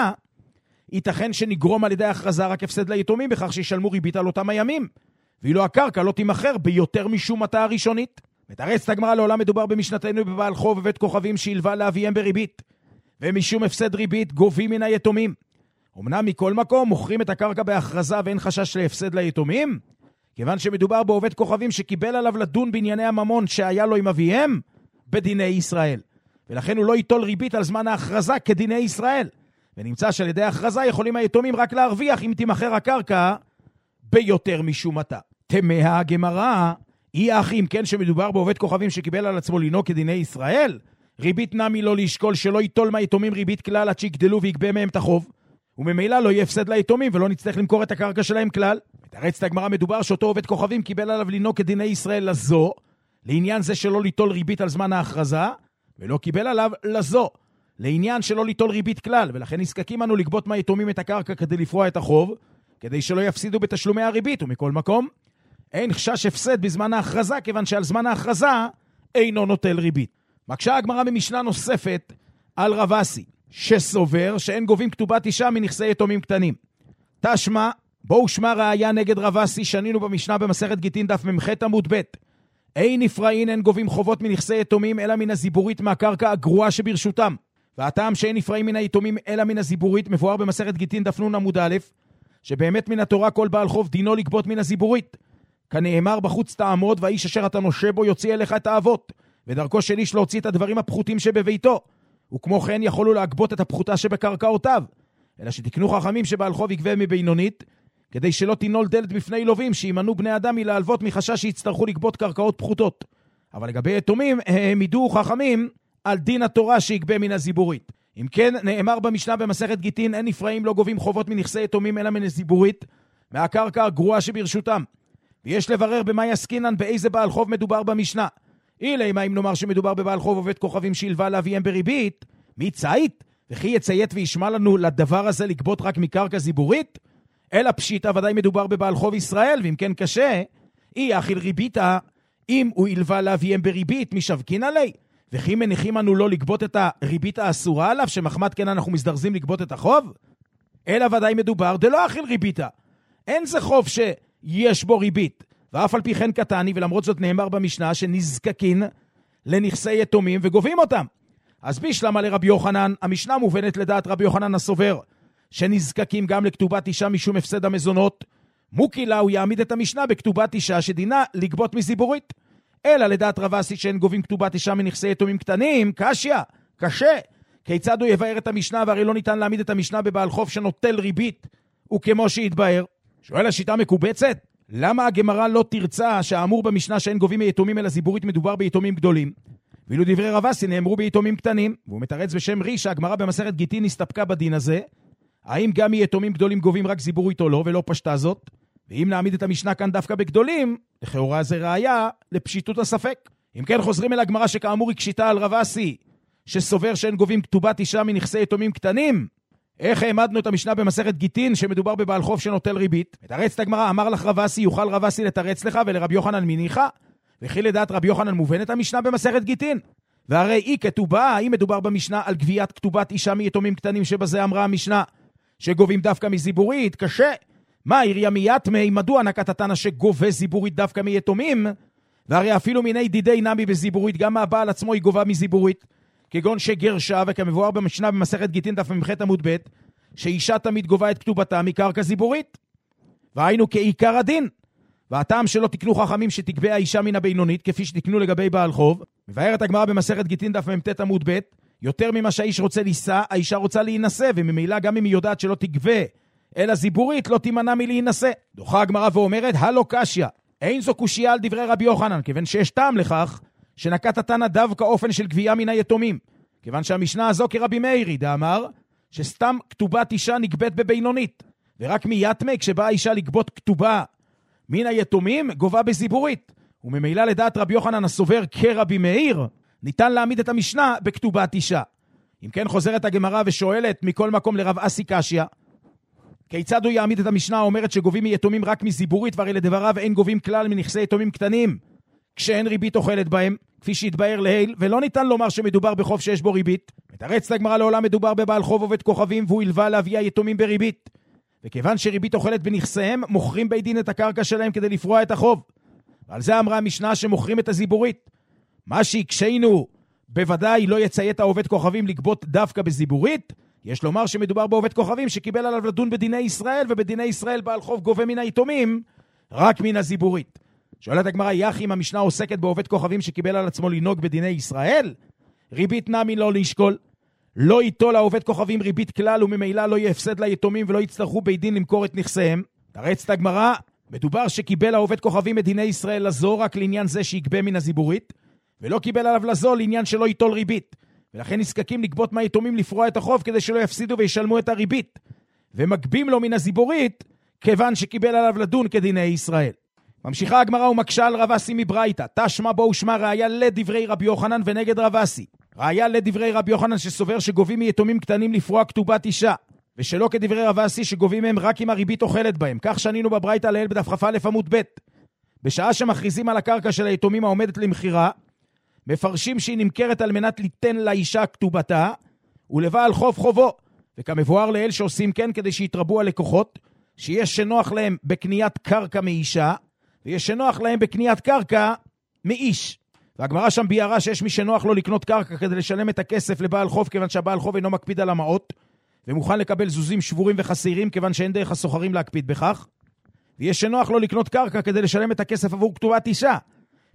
ייתכן שנגרום על ידי ההכרזה רק הפסד ליתומים בכך שישלמו ריבית על אותם הימים, ואילו הקרקע לא תימכר ביותר משומתה הראשונית. מתרצת הגמרא, לעולם מדובר במשנתנו בבעל חוב בבית כוכבים שילווה לאביהם בריבית, ומשום הפסד ריבית גובים מן היתומים. אמנם מכל מקום מוכרים את הקרקע בהכרזה ואין חשש להפסד ליתומים, כיוון שמדובר בעובד כוכבים שקיבל עליו לדון בענייני הממון שהיה לו עם אביהם בדיני ישראל, ולכן הוא לא ייטול ריבית על זמן ההכרזה כדיני ישראל. ונמצא שעל ידי ההכרזה יכולים היתומים רק להרוויח אם תימכר הקרקע ביותר משומתה. תמהה הגמרא, היא האחים, כן שמדובר בעובד כוכבים שקיבל על עצמו לנהוג כדיני ישראל, ריבית נמי לא לשקול, שלא ייטול מהיתומים ריבית כלל עד שיגדלו ויגבה מהם את החוב, וממילא לא יהיה הפסד ליתומים ולא נצטרך למכור את הקרקע שלהם כלל. מתרצת הגמרא, מדובר שאותו עובד כוכבים קיבל עליו לנהוג כדיני ישראל לזו, לעניין זה שלא ליטול ריבית על זמן ההכרזה, ולא קיבל עליו לזו, לעניין שלא ליטול ריבית כלל, ולכן נזקקים אנו לגבות מהיתומים את הקרקע כדי לפרוע את החוב, כדי שלא יפסידו בתשלומי הריבית. ומכל מקום אין חשש הפסד בזמן ההכרזה, כיוון שעל זמן ההכרזה אינו נוטל ריבית. מקשה הגמרא במשנה נוספת על רב אסי, שסובר שאין גובים כתובת אישה מנכסי יתומים קטנים. תשמע, בואו שמע ראיה נגד רב אסי, שנינו במשנה במסכת גיטין דף ממח עמוד ב', אין נפרעין, אין גובים חובות מנכסי יתומים אלא מן הזיבורית מהקרקע הגרועה שברשותם. והטעם שאין נפרעים מן היתומים אלא מן הזיבורית מבואר במסכת גיטין דף נ עמוד א', שבאמת מן התורה כל בעל חוב דינו לגבות מן הזיבורית, כנאמר בחוץ תעמוד, והאיש אשר אתה נושה בו יוציא אליך את האבות, ודרכו של איש להוציא את הדברים הפחותים שבביתו, וכמו כן יכולו להגבות את הפחותה שבקרקעותיו, אלא שתקנו חכמים שבעל חוב יגבה מבינונית, כדי שלא תינול דלת בפני לווים, שימנעו בני אדם מלהלוות מחשש שיצטרכו לגבות קרקעות פחותות. אבל לגבי יתומים, העמידו חכמים על דין התורה שיגבה מן הזיבורית. אם כן, נאמר במשנה במסכת גיטין, אין נפרעים לא גובים חובות מנכסי יתומים אלא מן הזיבורית, מהקרקע הגרועה שברשותם. ויש לברר במה יסקינן, באיזה בעל חוב מדובר במשנה. אילי, מה אם נאמר שמדובר בבעל חוב עובד כוכבים שילווה לאביהם בריבית? מי צייט? וכי יציית וישמע לנו לדבר הזה לגבות רק מקרקע זיבורית? אלא פשיטה ודאי מדובר בבעל חוב ישראל, ואם כן קשה, אי אכיל ריביתה, אם הוא ילווה לאביהם בריבית, משווקין עלי. וכי מניחים אנו לא לגבות את הריבית האסורה עליו, שמחמת כן אנחנו מזדרזים לגבות את החוב? אלא ודאי מדובר דלא אכיל ריביתה. אין זה חוב שיש בו ריבית. ואף על פי כן קטני, ולמרות זאת נאמר במשנה שנזקקין לנכסי יתומים וגובים אותם. אז בישלמה לרבי יוחנן, המשנה מובנת לדעת רבי יוחנן הסובר, שנזקקים גם לכתובת אישה משום הפסד המזונות, מוקילה הוא יעמיד את המשנה בכתובת אישה שדינה לגבות מזיבורית. אלא לדעת רב אסי שאין גובים כתובת אישה מנכסי יתומים קטנים, קשיה, קשה. כיצד הוא יבאר את המשנה, והרי לא ניתן להעמיד את המשנה בבעל חוב שנוטל ריבית, וכמו שהתבאר. שואל השיטה מקובצת, למה הגמרא לא תרצה שהאמור במשנה שאין גובים מיתומים אלא זיבורית מדובר ביתומים גדולים? ואילו דברי רב אסי נאמרו ביתומים קטנים, והוא מתרץ בשם ריש, הגמרא במסכת גיטין הסתפקה בדין הזה, האם גם מיתומים גדולים גובים רק זיבורית או לא, ולא פשטה זאת? ואם נעמיד את המשנה כאן דווקא בגדולים, לכאורה זה ראיה לפשיטות הספק. אם כן חוזרים אל הגמרא שכאמור היא קשיטה על רב אסי, שסובר שאין גובים כתובת אישה מנכסי יתומים קטנים. איך העמדנו את המשנה במסכת גיטין שמדובר בבעל חוב שנוטל ריבית? מתרץ את הגמרא, אמר לך רב אסי, יוכל רב אסי לתרץ לך ולרב יוחנן מניחה? וכי לדעת רב יוחנן מובנת המשנה במסכת גיטין? והרי היא כתובה, האם מדובר במשנה על גביית כתובת אישה מיתומים קטנים שבזה אמרה המשנה שגובים דווקא מזיבורית? קשה. מה עיריה מיתמי, מדוע נקט התנא שגובה זיבורית דווקא מיתומים? והרי אפילו מיני דידי נמי בזיבורית, גם הבעל עצמו היא גובה מזיבורית, כגון שגרשה, וכמבואר במשנה במסכת גיטין דף ממחת עמוד ב', שאישה תמיד גובה את כתובתה מקרקע זיבורית. והיינו כעיקר הדין. והטעם שלא תקנו חכמים שתקבע האישה מן הבינונית, כפי שתקנו לגבי בעל חוב, מבארת הגמרא במסכת גיטין דף ממתת עמוד ב', יותר ממה שהאיש רוצה לישא, האישה רוצה להינשא, וממילא גם אם היא יודעת שלא תגבה אלא זיבורית, לא תימנע מלהינשא. דוחה הגמרא ואומרת, הלא קשיא, אין זו קושיה על דברי רבי יוחנן, כיוון שיש טעם לכך שנקט התנא דווקא אופן של גבייה מן היתומים, כיוון שהמשנה הזו כרבי מאירי דאמר שסתם כתובת אישה נגבית בבינונית, ורק מיתמי כשבאה אישה לגבות כתובה מן היתומים גובה בזיבורית, וממילא לדעת רבי יוחנן הסובר כרבי מאיר ניתן להעמיד את המשנה בכתובת אישה. אם כן חוזרת הגמרא ושואלת מכל מקום לרב אסי קשיא, כיצד הוא יעמיד את המשנה האומרת שגובים מיתומים רק מזיבורית, והרי לדבריו אין גובים כלל מנכסי יתומים קטנים כשאין ריבית אוכלת בהם, כפי שהתבאר לעיל, ולא ניתן לומר שמדובר בחוב שיש בו ריבית. מתרץ הגמרא, לעולם מדובר בבעל חוב עובד כוכבים, והוא ילווה להביא היתומים בריבית, וכיוון שריבית אוכלת בנכסיהם, מוכרים בית דין את הקרקע שלהם כדי לפרוע את החוב. ועל זה אמרה המשנה שמוכרים את הזיבורית. מה שיקשנו בוודאי לא יציית העובד כוכבים לגבות דווקא בזיבורית. יש לומר שמדובר בעובד כוכבים שקיבל עליו לדון בדיני ישראל, ובדיני ישראל בעל חוב גובה מן היתומים רק מן הזיבורית. שואלת הגמרא, יחי אם המשנה עוסקת בעובד כוכבים שקיבל על עצמו לנהוג בדיני ישראל? ריבית נמי לא לשקול. לא ייטול העובד כוכבים ריבית כלל, וממילא לא יפסד ליתומים ולא יצטרכו בית דין למכור את נכסיהם. תרץ את הגמרא, מדובר שקיבל העובד כוכבים את דיני ישראל לזו רק לעניין זה שיגבה מן הזיבורית, ולא קיבל עליו לזו לעניין שלא ייטול ריבית. ולכן נזקקים לגבות מהיתומים לפרוע את החוב כדי שלא יפסידו וישלמו את הריבית, ומגבים לו מן הזיבורית כיוון שקיבל עליו לדון כדיני ישראל. ממשיכה הגמרא ומקשה על רב אסי מברייתא, תשמע בו ושמע ראיה לדברי רבי יוחנן ונגד רב אסי. ראיה לדברי רבי יוחנן שסובר שגובים מיתומים קטנים לפרוע כתובת אישה, ושלא כדברי רב אסי שגובים מהם רק אם הריבית אוכלת בהם. כך שנינו בברייתא לעיל בדף כ"א עמוד ב'. בשעה שמכריזים על הקרקע של היתומים העומדת למכירה, מפרשים שהיא נמכרת על מנת ליתן לאישה כתובתה, ולבעל חוב חובו. וכמבואר לעיל שעושים כן כדי שיתרבו הלקוחות, שיש שנוח להם בקניית קרקע מאישה, ויש שנוח להם בקניית קרקע מאיש. והגמרא שם ביארה שיש מי שנוח לו לקנות קרקע כדי לשלם את הכסף לבעל חוב, כיוון שהבעל חוב אינו מקפיד על המעות, ומוכן לקבל זוזים שבורים וחסירים, כיוון שאין דרך הסוחרים להקפיד בכך. ויש שנוח לו לקנות קרקע כדי לשלם את הכסף עבור כתובת אישה,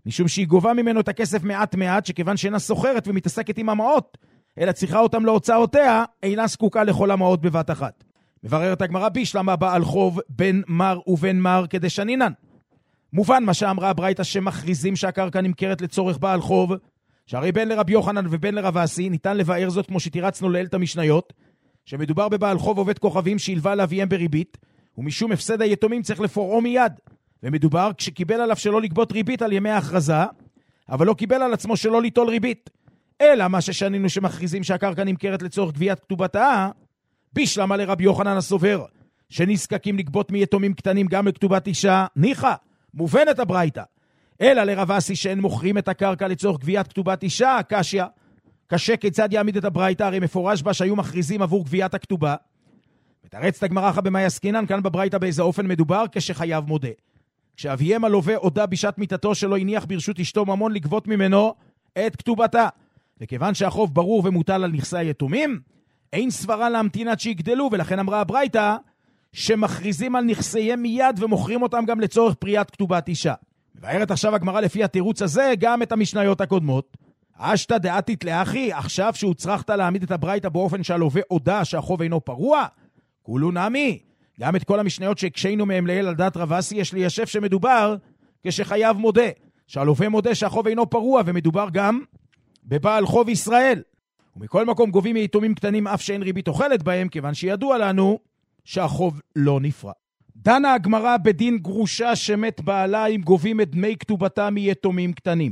משום שהיא גובה ממנו את הכסף מעט מעט, שכיוון שאינה סוחרת ומתעסקת עם המעות, אלא צריכה אותם להוצאותיה, אינה זקוקה לכל המעות בבת אחת. מבררת הגמרא בישלמה בעל חוב בין מר ובין מר כדי שנינן. מובן מה שאמרה הברייתא שמכריזים שהקרקע נמכרת לצורך בעל חוב, שהרי בין לרבי יוחנן ובין לרב אסי ניתן לבאר זאת כמו שתירצנו לאל את המשניות, שמדובר בבעל חוב עובד כוכבים שהלווה לאביהם בריבית, ומשום הפסד היתומים צריך לפורעו מיד. ומדובר כשקיבל עליו שלא לגבות ריבית על ימי ההכרזה, אבל לא קיבל על עצמו שלא ליטול ריבית. אלא מה ששנינו שמכריזים שהקרקע נמכרת לצורך גביית כתובתה, בישלמה לרבי יוחנן הסובר, שנזקקים לגבות מיתומים קטנים גם לכתובת אישה, ניחא, מובנת הברייתא. אלא לרב אסי שאין מוכרים את הקרקע לצורך גביית כתובת אישה, קשיא. קשה כיצד יעמיד את הברייתא, הרי מפורש בה שהיו מכריזים עבור גביית הכתובה. מתרצת הגמרא במאי עסקינן, כאן בברייתא באיזה אופן מדובר כשחייב מודה. כשאביהם הלווה הודה בשעת מיתתו שלא הניח ברשות אשתו ממון לגבות ממנו את כתובתה. וכיוון שהחוב ברור ומוטל על נכסי היתומים, אין סברה להמתין עד שיגדלו, ולכן אמרה הברייתא שמכריזים על נכסיהם מיד ומוכרים אותם גם לצורך פריאת כתובת אישה. מבארת עכשיו הגמרא לפי התירוץ הזה גם את המשניות הקודמות. אשתא דעתית לאחי, עכשיו שהוצרכת להעמיד את הברייתא באופן שהלווה הודה שהחוב אינו פרוע, כולו נעמי. גם את כל המשניות שהקשינו מהם לעיל על דעת רב אסי יש ליישב שמדובר כשחייב מודה, שהלווה מודה שהחוב אינו פרוע, ומדובר גם בבעל חוב ישראל. ומכל מקום גובים מיתומים קטנים אף שאין ריבית אוכלת בהם, כיוון שידוע לנו שהחוב לא נפרע. דנה הגמרא בדין גרושה שמת בעלה אם גובים את דמי כתובתה מיתומים קטנים.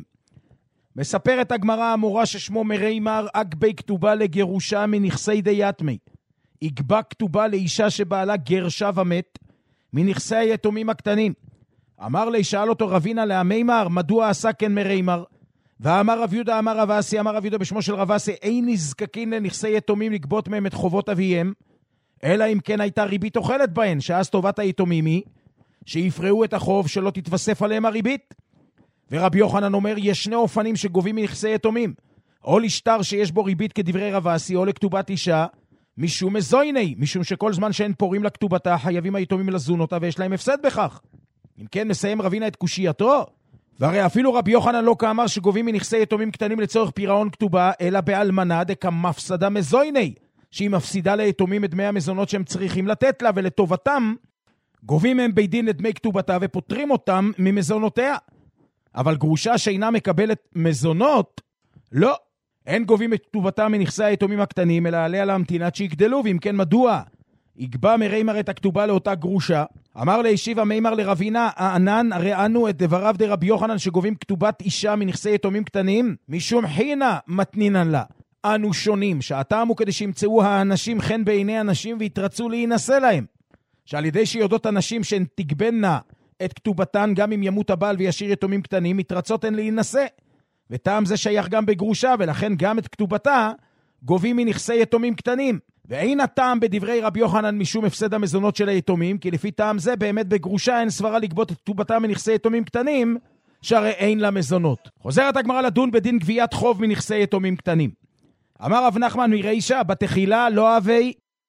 מספרת הגמרא המורה ששמו מרימר אגבי כתובה לגירושה מנכסי דיתמי. יגבה כתובה לאישה שבעלה גרשה ומת מנכסי היתומים הקטנים. אמר לי, שאל אותו רבינה להמימר, מדוע עשה כן מרימר? ואמר רב יהודה, אמר רב אסי, אמר רב יהודה בשמו של רב אסי, אין נזקקים לנכסי יתומים לגבות מהם את חובות אביהם, אלא אם כן הייתה ריבית אוכלת בהן, שאז טובת היתומים היא שיפרעו את החוב שלא תתווסף עליהם הריבית. ורבי יוחנן אומר, יש שני אופנים שגובים מנכסי יתומים, או לשטר שיש בו ריבית כדברי רב אסי, או לכתובת אישה, משום מזויני, משום שכל זמן שאין פורים לכתובתה, חייבים היתומים לזון אותה ויש להם הפסד בכך. אם כן מסיים רבינה את קושייתו, והרי אפילו רבי יוחנן לא כאמר שגובים מנכסי יתומים קטנים לצורך פירעון כתובה, אלא באלמנה דקמפסדה מזויני, שהיא מפסידה ליתומים את דמי המזונות שהם צריכים לתת לה, ולטובתם גובים הם בית דין את דמי כתובתה ופותרים אותם ממזונותיה. אבל גרושה שאינה מקבלת מזונות, לא. אין גובים את כתובתה מנכסי היתומים הקטנים, אלא עליה להמתין עד שיגדלו, ואם כן מדוע? יגבה מרימר את הכתובה לאותה גרושה. אמר לישיב המימר לרבינה, הענן הרי אנו את דבריו דרבי יוחנן שגובים כתובת אישה מנכסי יתומים קטנים, משום חינה מתנינן לה. אנו שונים, שהטעם הוא כדי שימצאו האנשים חן בעיני אנשים ויתרצו להינשא להם. שעל ידי שיודעות אנשים שהן תגבנה את כתובתן גם אם ימות הבעל וישאיר יתומים קטנים, מתרצות הן להינשא. וטעם זה שייך גם בגרושה, ולכן גם את כתובתה גובים מנכסי יתומים קטנים. ואין הטעם בדברי רבי יוחנן משום הפסד המזונות של היתומים, כי לפי טעם זה באמת בגרושה אין סברה לגבות את כתובתה מנכסי יתומים קטנים, שהרי אין לה מזונות. חוזרת הגמרא לדון בדין גביית חוב מנכסי יתומים קטנים. אמר רב נחמן מרישא, בתחילה לא אבי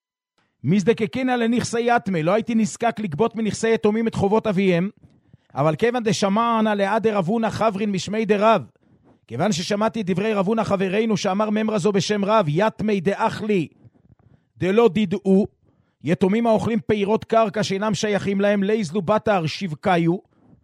מזדקקינה לנכסי יתמי, לא הייתי נזקק לגבות מנכסי יתומים את חובות אביהם, אבל כיוון דשמענה לעד רבונה חברין משמי דרב, כיוון ששמעתי דברי רבונה חברינו שאמר ממרה זו בשם רב, יתמי דאחלי דלא דידעו, יתומים האוכלים פירות קרקע שאינם שייכים להם, ליזלו בתר שבקיו,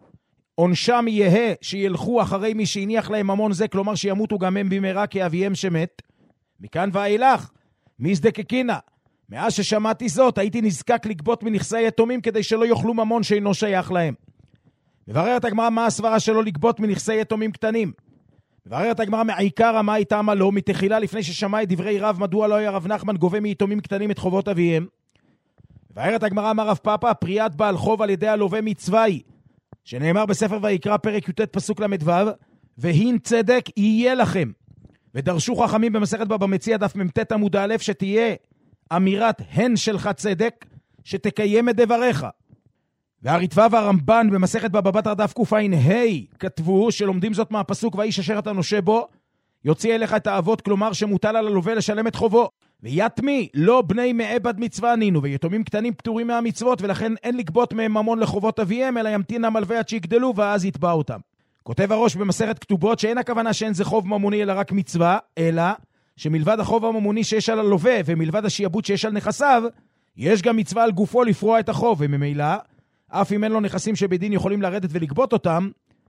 עונשם יהה שילכו אחרי מי שהניח להם ממון זה, כלומר שימותו גם הם במהרה כאביהם שמת. מכאן ואילך, מזדקקינה, מאז ששמעתי זאת, הייתי נזקק לגבות מנכסי היתומים כדי שלא יאכלו ממון שאינו שייך להם. מבררת הגמרא מה הסברה שלא לגבות מנכסי יתומים קטנים. מבררת הגמרא מעיקרא מה הייתה מה לא, מתחילה לפני ששמע את דברי רב, מדוע לא היה רב נחמן גובה מיתומים קטנים את חובות אביהם. מבררת הגמרא אמר רב פאפא, פריאת בעל חוב על ידי הלווה מצווה היא, שנאמר בספר ויקרא פרק י"ט פסוק למ"ו, והין צדק יהיה לכם. ודרשו חכמים במסכת בבא מציעא דף מ"ט עמוד א' שתהיה אמירת הן שלך צדק, שתקיים את דבריך. והרטב"א והרמב"ן במסכת בבא בתרא דף קע"ה כתבו שלומדים זאת מהפסוק והאיש אשר אתה נושה בו יוציא אליך את האבות, כלומר שמוטל על הלווה לשלם את חובו. ויתמי לא בני מעבד מצווה נינו, ויתומים קטנים פטורים מהמצוות, ולכן אין לגבות מהם ממון לחובות אביהם, אלא ימתין המלווה עד שיגדלו ואז יתבע אותם. כותב הראש במסכת כתובות שאין הכוונה שאין זה חוב ממוני אלא רק מצווה, אלא שמלבד החוב הממוני שיש על הלווה ומלבד השיעבוד שיש על נכסיו, יש גם מצווה על גופו לפרוע את החוב, וממילא, אף אם אין לו נכסים שבדין יכולים לרדת ולגבות אותם,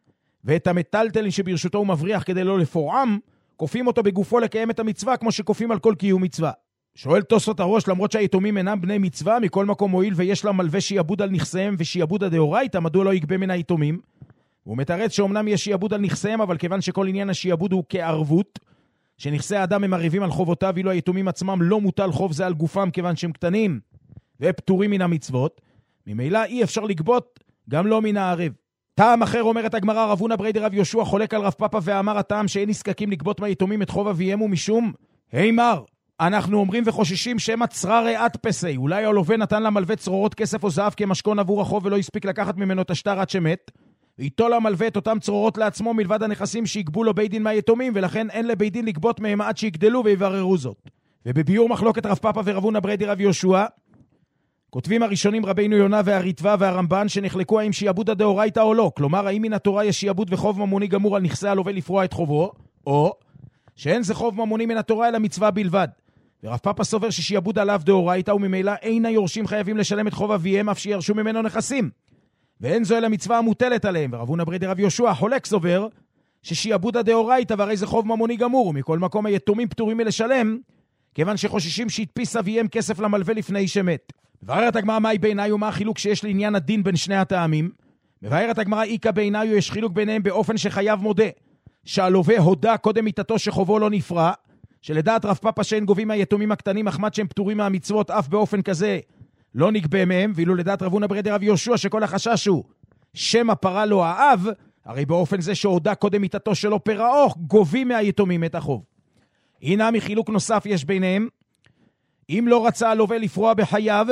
ואת המטלטל שברשותו הוא מבריח כדי לא לפורעם, כופים אותו בגופו לקיים את המצווה כמו שכופים על כל קיום מצווה. שואל תוספות הראש, למרות שהיתומים אינם בני מצווה, מכל מקום מועיל ויש לה מלווה שיעבוד על נכסיהם ושיעבוד הדאורייתא, מדוע לא יגבה מן היתומים? הוא מתרץ שאומנם יש שיעבוד על נכסיהם, אבל כיוון שכל עניין השיעבוד הוא כערבות, שנכסי האדם הם ערבים על חובותיו, ואילו היתומים עצמם לא מוטל חוב זה על גופם כיוון שהם קטנים ופטורים מן המצוות, ממילא אי אפשר לגבות גם לא מן הערב. טעם אחר אומרת הגמרא, רב הונא בריידי רב יהושע חולק על רב פאפא ואמר הטעם שאין נזקקים לגבות מהיתומים את חוב אביהם ומשום הימר, אנחנו אומרים וחוששים שמא צררי אדפסי, אולי הלווה נתן למלווה צרורות כסף או זהב כמשכון עבור החוב ולא הספיק לקחת ממנו את השטר עד שמת, ואיתו למלווה את אותם צרורות לעצמו מלבד הנכסים שיגבו לו בית דין מהיתומים, ולכן אין לבית דין לגבות מהם עד שיגדלו ויבררו זאת. ובביור מחלוקת רב פאפא ורב הונא בריידי רב יהושע כותבים הראשונים רבינו יונה והריטב"א והרמב"ן שנחלקו האם שיעבוד הדאורייתא או לא, כלומר האם מן התורה יש שיעבוד וחוב ממוני גמור על נכסי הלווה לפרוע את חובו, או שאין זה חוב ממוני מן התורה אלא מצווה בלבד. ורב פאפא סובר ששיעבוד עליו דאורייתא וממילא אין היורשים חייבים לשלם את חוב אביהם אף שירשו ממנו נכסים, ואין זו אלא מצווה המוטלת עליהם. ורב הונא בריידי רב יהושע חולק סובר ששיעבוד הדאורייתא והרי זה חוב ממוני גמור, ומכל מקום היתומים פטורים מלשלם כיוון שחוששים שהדפיס אביהם כסף למלווה לפני שמת. מבארת הגמרא מהי בעיניי ומה החילוק שיש לעניין הדין בין שני הטעמים. מבארת הגמרא איקה בעיניי יש חילוק ביניהם באופן שחייב מודה שהלווה הודה קודם מיתתו שחובו לא נפרע, שלדעת רב פאפא שאין גובים מהיתומים הקטנים מחמת שהם פטורים מהמצוות אף באופן כזה לא נגבה מהם, ואילו לדעת רב הונא בריידי רב יהושע שכל החשש הוא שמא פרע לו האב, הרי באופן זה שהודה קודם מיתתו שלו פרעו גובים מהיתומים את החוב. הנה מחילוק נוסף יש ביניהם, אם לא רצה הלווה לפרוע בחייו,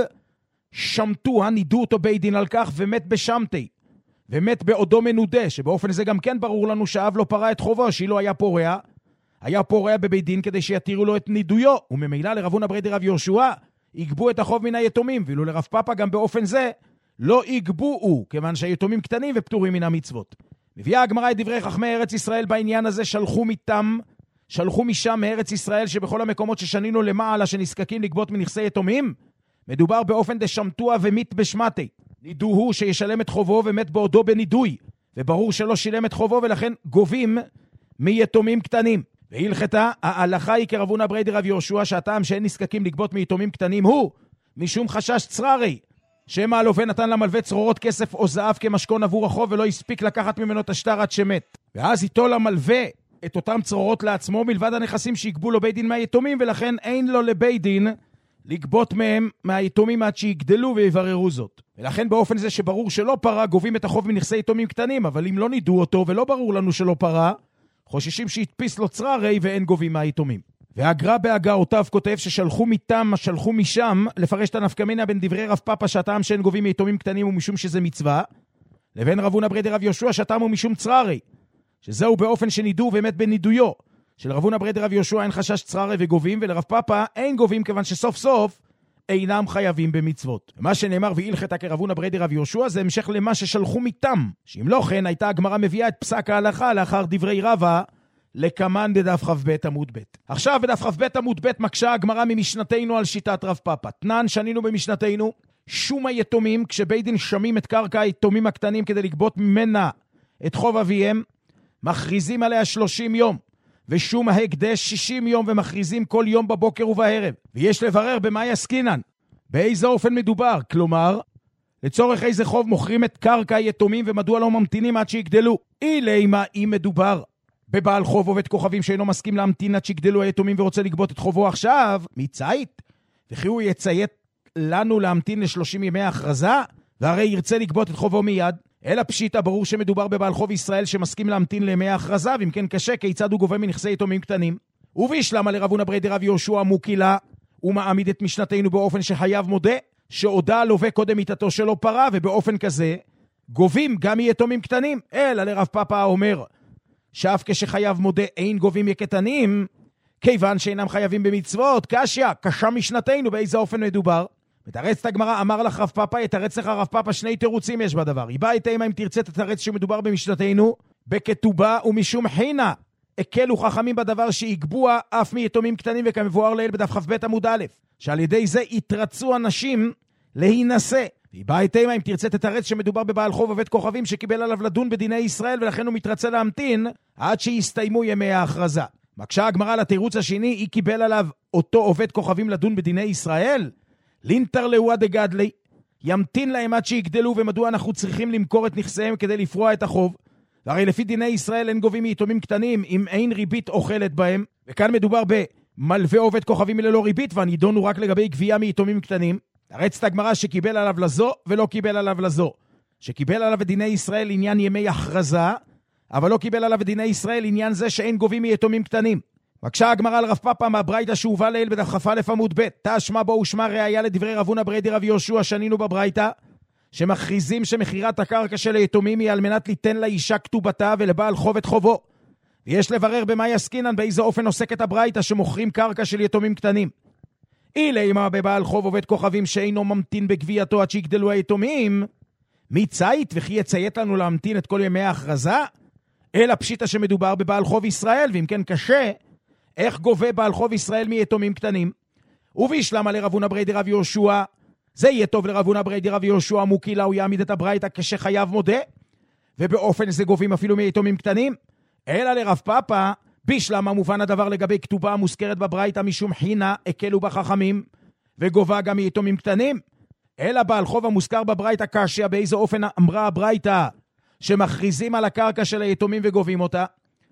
שמתו, נידו אותו בית דין על כך ומת בשמתי, ומת בעודו מנודה, שבאופן זה גם כן ברור לנו שהאב לא פרע את חובו, שאילו היה פורע, היה פורע בבית דין כדי שיתירו לו את נידויו, וממילא לרב הונא בריידי רב יהושע יגבו את החוב מן היתומים, ואילו לרב פאפא גם באופן זה לא יגבו, כיוון שהיתומים קטנים ופטורים מן המצוות. מביאה הגמרא את דברי חכמי ארץ ישראל בעניין הזה, שלחו מתם, שלחו משם מארץ ישראל שבכל המקומות ששנינו למעלה שנזקקים לגבות מנכסי יתומים, מדובר באופן דשמתוה ומת בשמתי. נידו הוא שישלם את חובו ומת בעודו בנידוי, וברור שלא שילם את חובו ולכן גובים מיתומים קטנים. והלכתה, ההלכה היא כרב הונא בריידי רב יהושע שהטעם שאין נזקקים לגבות מיתומים קטנים הוא משום חשש צררי, שמא הלווה נתן למלווה צרורות כסף או זהב כמשכון עבור החוב ולא הספיק לקחת ממנו את השטר עד שמת, ואז איתו למלווה את אותם צרורות לעצמו מלבד הנכסים שיגבו לו בית דין מהיתומים, ולכן אין לו לבית דין לגבות מהם מהיתומים עד שיגדלו ויבררו זאת. ולכן באופן זה שברור שלא פרה גובים את החוב מנכסי יתומים קטנים, אבל אם לא נידו אותו ולא ברור לנו שלא פרה, חוששים שיתפיס לו צררי ואין גובים מהיתומים. והגר"א בהגהותיו כותב ששלחו מתם, שלחו משם, לפרש את הנפקא מינה בין דברי רב פאפא שהטעם שאין גובים מיתומים קטנים ומשום שזה מצווה, לבין רב הונא בריידי רב יהושע שהטעם הוא משום צררי, שזהו באופן שנידו ומת בנידויו. של רב הונא בריידי רב יהושע אין חשש צררי וגובים, ולרב פאפא אין גובים כיוון שסוף סוף אינם חייבים במצוות. מה שנאמר והלכתה כרב הונא בריידי רב יהושע זה המשך למה ששלחו מתם, שאם לא כן הייתה הגמרא מביאה את פסק ההלכה לאחר דברי רבא לקמן בדף כ"ב עמוד ב'. עכשיו בדף כ"ב עמוד ב' מקשה הגמרא ממשנתנו על שיטת רב פאפא. תנן שנינו במשנתנו שום היתומים, כשבית דין שמים את קרקע היתומים הקטנים כדי לגבות ממנה את חוב אביהם, מכריזים עליה שלושים יום, ושום ההקדש שישים יום, ומכריזים כל יום בבוקר ובערב. ויש לברר במה יסקינן, באיזה אופן מדובר, כלומר לצורך איזה חוב מוכרים את קרקע היתומים ומדוע לא ממתינים עד שיגדלו. אילי מה אם מדובר בבעל חוב עובד כוכבים שאינו מסכים להמתין עד שיגדלו היתומים ורוצה לגבות את חובו עכשיו, מצית, וכי הוא יציית לנו להמתין לשלושים ימי ההכרזה, והרי ירצה לגבות את חובו מיד. אלא פשיטה, ברור שמדובר בבעל חוב ישראל שמסכים להמתין לימי ההכרזה, ואם כן קשה, כיצד הוא גובה מנכסי יתומים קטנים? ובישלמה לרב הונא בריידי רב יהושע מוקילה, הוא מעמיד את משנתנו באופן שחייב מודה, שהודה לווה קודם מיתתו שלו פרה, ובאופן כזה גובים גם מיתומים קטנים. אלא לרב פאפא אומר שאף כשחייב מודה אין גובים מקטנים, כיוון שאינם חייבים במצוות. קשיה, קשה משנתנו, באיזה אופן מדובר? מתרץ את הגמרא, אמר לך רב פאפא, יתרץ לך רב פאפא, שני תירוצים יש בדבר. היא באה איתה אם תרצה תתרץ שמדובר במשנתנו, בכתובה ומשום חינה. הקלו חכמים בדבר שיגבוע אף מיתומים קטנים, וכמבואר לעיל בדף כ"ב עמוד א', שעל ידי זה יתרצו אנשים להינשא. והיא באה היטמה אם תרצה תתרץ שמדובר בבעל חוב עובד כוכבים שקיבל עליו לדון בדיני ישראל, ולכן הוא מתרצה להמתין עד שיסתיימו ימי ההכרזה. מקשה הגמרא לתירוץ השני, היא קיבל עליו אותו עובד כוכבים לדון בדיני ישראל, לינטר להוא דגדלי, ימתין להם עד שיגדלו, ומדוע אנחנו צריכים למכור את נכסיהם כדי לפרוע את החוב? והרי לפי דיני ישראל אין גובים מיתומים קטנים אם אין ריבית אוכלת בהם, וכאן מדובר במלווה עובד כוכבים ללא ריבית, והנידון הוא רק לגבי גבייה מיתומים קטנים. הרצת הגמרא שקיבל עליו לזו ולא קיבל עליו לזו, שקיבל עליו דיני ישראל עניין ימי הכרזה, אבל לא קיבל עליו דיני ישראל עניין זה שאין גובים מיתומים קטנים. בקשה הגמרא על רב פאפא מהברייתא שהובא לעיל בדף כ"א עמוד ב', תשמע בו ושמע ראיה לדברי רב הונא בריידי רב יהושע שנינו בברייתא, שמכריזים שמכירת הקרקע של היתומים היא על מנת ליתן לאישה כתובתה ולבעל חוב את חובו. ויש לברר במה יסקינן, באיזה אופן עוסקת הברייתא שמוכרים קרקע של יתומים קטנים. אילי מה בבעל חוב עובד כוכבים שאינו ממתין בגבייתו עד שיגדלו היתומים, מי צית וכי יציית לנו להמתין את כל ימי ההכרזה? אלא פשיטה שמדובר בבעל חוב ישראל, ואם כן קשה, איך גובה בעל חוב ישראל מיתומים קטנים? ובישלמה לרב הונא בריידי רב יהושע, זה יהיה טוב לרב הונא בריידי רב יהושע מוקילה, הוא יעמיד את הברייתא כשחייב מודה, ובאופן זה גובים אפילו מיתומים קטנים. אלא לרב פאפא, בישלמה מובן הדבר לגבי כתובה המוזכרת בברייתא משום חינה, הקלו בחכמים, וגובה גם מיתומים קטנים. אלא בעל חוב המוזכר בברייתא קשיא, באיזה אופן אמרה הברייתא שמכריזים על הקרקע של היתומים וגובים אותה?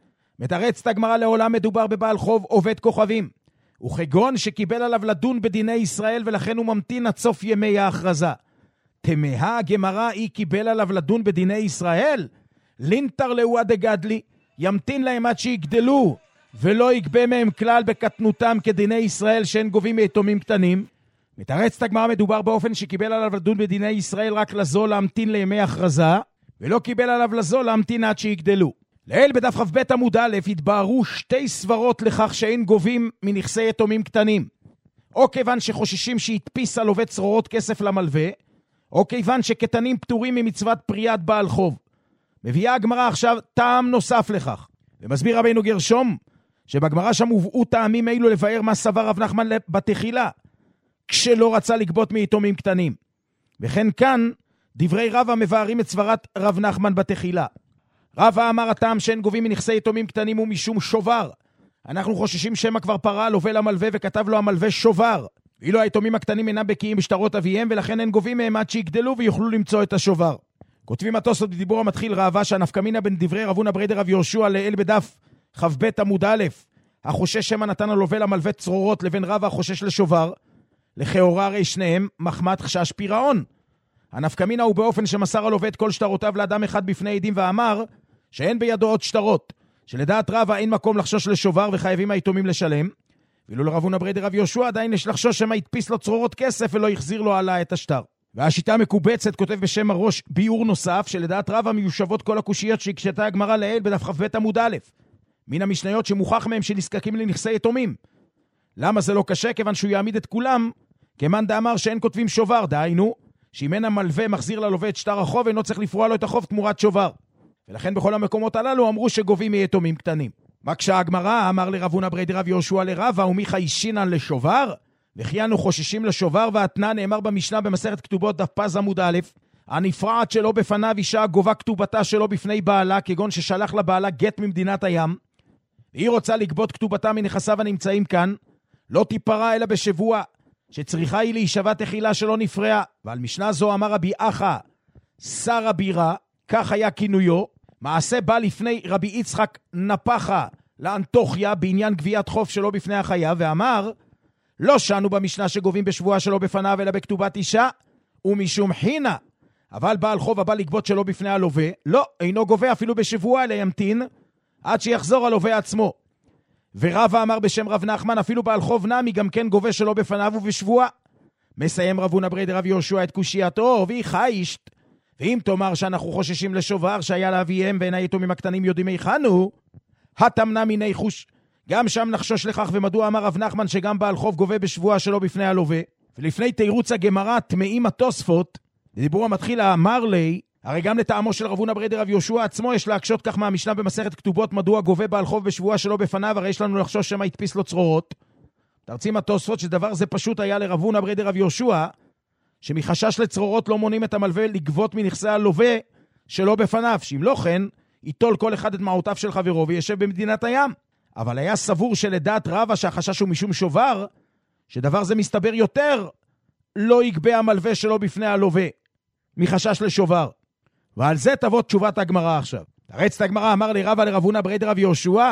מתרצת הגמרא לעולם מדובר בבעל חוב עובד כוכבים, וכגון שקיבל עליו לדון בדיני ישראל ולכן הוא ממתין עד סוף ימי ההכרזה. תמהה הגמרא, היא קיבל עליו לדון בדיני ישראל? לינטר להוא דגדלי, ימתין להם עד שיגדלו ולא יגבה מהם כלל בקטנותם כדיני ישראל שאין גובים מיתומים קטנים. מתרצת הגמרא מדובר באופן שקיבל עליו לדון בדיני ישראל רק לזו להמתין לימי הכרזה, ולא קיבל עליו לזו להמתין עד שיגדלו. לעיל בדף כ"ב עמוד א' התבהרו שתי סברות לכך שאין גובים מנכסי יתומים קטנים, או כיוון שחוששים שיתפיס על עובד צרורות כסף למלווה, או כיוון שקטנים פטורים ממצוות פריאת בעל חוב. מביאה הגמרא עכשיו טעם נוסף לכך, ומסביר רבינו גרשום שבגמרא שם הובאו טעמים אילו לבאר מה סבר רב נחמן בתחילה כשלא רצה לגבות מיתומים קטנים, וכן כאן דברי רבא מבארים את סברת רב נחמן בתחילה. רבא אמר הטעם שאין גובים מנכסי יתומים קטנים הוא משום שובר. אנחנו חוששים שמא כבר פרה לווה למלווה וכתב לו המלווה שובר, ואילו היתומים הקטנים אינם בקיאים בשטרות אביהם, ולכן אין גובים מהם עד שיגדלו ויוכלו למצוא את השובר. כותבים התוספות בדיבור המתחיל ראווה שהנפקא מינה בין דברי רב הונא בריידי רב יהושע לעיל בדף כ"ב עמוד א', החושש שמא נתן הלווה למלווה צרורות, לבין רבא החושש לשובר, לכאורה הרי שניהם מחמת חשש פירעון. הנפקא מינה הוא באופן שמסר הלווה את כל שטרותיו לאדם אחד בפני עדים ואמר שאין בידו עוד שטרות, שלדעת רבא אין מקום לחשוש לשובר וחייבים היתומים לשלם, ואילו לרב הונא בריידי רב יהושע עדיין יש לחשוש שמא יתפיס לו צרורות כסף ולא יחזיר לו עלה את השטר. והשיטה המקובצת כותב בשם הראש ביאור נוסף שלדעת רבא מיושבות כל הקושיות שהקשתה הגמרא לעיל בדף כ"ב עמוד א', מן המשניות שמוכח מהם שנזקקים לנכסי יתומים. למה זה לא קשה? כיוון שהוא יעמיד את כולם כמאן דאמר שאין כותבים שובר, דהיינו שאם אין המלווה מחזיר ללווה את שטר החוב אינו צריך לפרוע לו את החוב תמורת שובר, ולכן בכל המקומות הללו אמרו שגובים מיתומים קטנים. מקשה הגמרא, אמר לרב הונא בריידי רב יהושע לרבא, ומיכה אישינן לשובר? וכי אנו חוששים לשובר? והתנא נאמר במשנה במסכת כתובות דף פז עמוד א', הנפרעת שלא בפניו אישה גובה כתובתה שלא בפני בעלה, כגון ששלח לבעלה גט ממדינת הים, והיא רוצה לגבות כתובתה מנכסיו הנמצאים כאן, לא תיפרע אלא בשבוע, שצריכה היא להישבע תחילה שלא נפרעה. ועל משנה זו אמר רבי אחא שר הבירה, כך היה כינויו, מעשה בא לפני רבי יצחק נפחה לאנטוכיה בעניין גביית חוב שלו בפני החייב, ואמר לא שנו במשנה שגובים בשבועה שלא בפניו אלא בכתובת אישה ומשום חינה, אבל בעל חוב הבא לגבות שלא בפני הלווה לא, אינו גובה אפילו בשבועה אלא ימתין עד שיחזור הלווה עצמו. ורבא אמר בשם רב נחמן אפילו בעל חוב נמי גם כן גובה שלא בפניו ובשבועה. מסיים רב הונא בריידי רב יהושע את קושייתו, והיא חיישת, ואם תאמר שאנחנו חוששים לשובר שהיה לאביהם ואין היתומים הקטנים יודעים היכן הוא, התמנה מיני חוש, גם שם נחשוש לכך. ומדוע אמר רב נחמן שגם בעל חוב גובה בשבועה שלא בפני הלווה? ולפני תירוץ הגמרא טמאים התוספות, דיבור המתחיל אמר לי הרי גם לטעמו של רב הונא ברי דרב יהושע עצמו יש להקשות כך מהמשנה במסכת כתובות, מדוע גובה בעל חוב בשבועה שלא בפניו, הרי יש לנו לחשוש שמא יתפיס לו צרורות. תרצים התוספות שדבר זה פשוט היה לרב הונא ברי דרב יהושע, שמחשש לצרורות לא מונים את המלווה לגבות מנכסי הלווה שלא בפניו, שאם לא כן, ייטול כל אחד את מעותיו של חברו וישב במדינת הים. אבל היה סבור שלדעת רבא שהחשש הוא משום שובר, שדבר זה מסתבר יותר, לא יגבה המלווה שלא בפני הלווה, מחשש לשובר. ועל זה תבוא תשובת הגמרא עכשיו. תרץ את הגמרא, אמר לי רבא לרב הונא ברי דרב יהושע,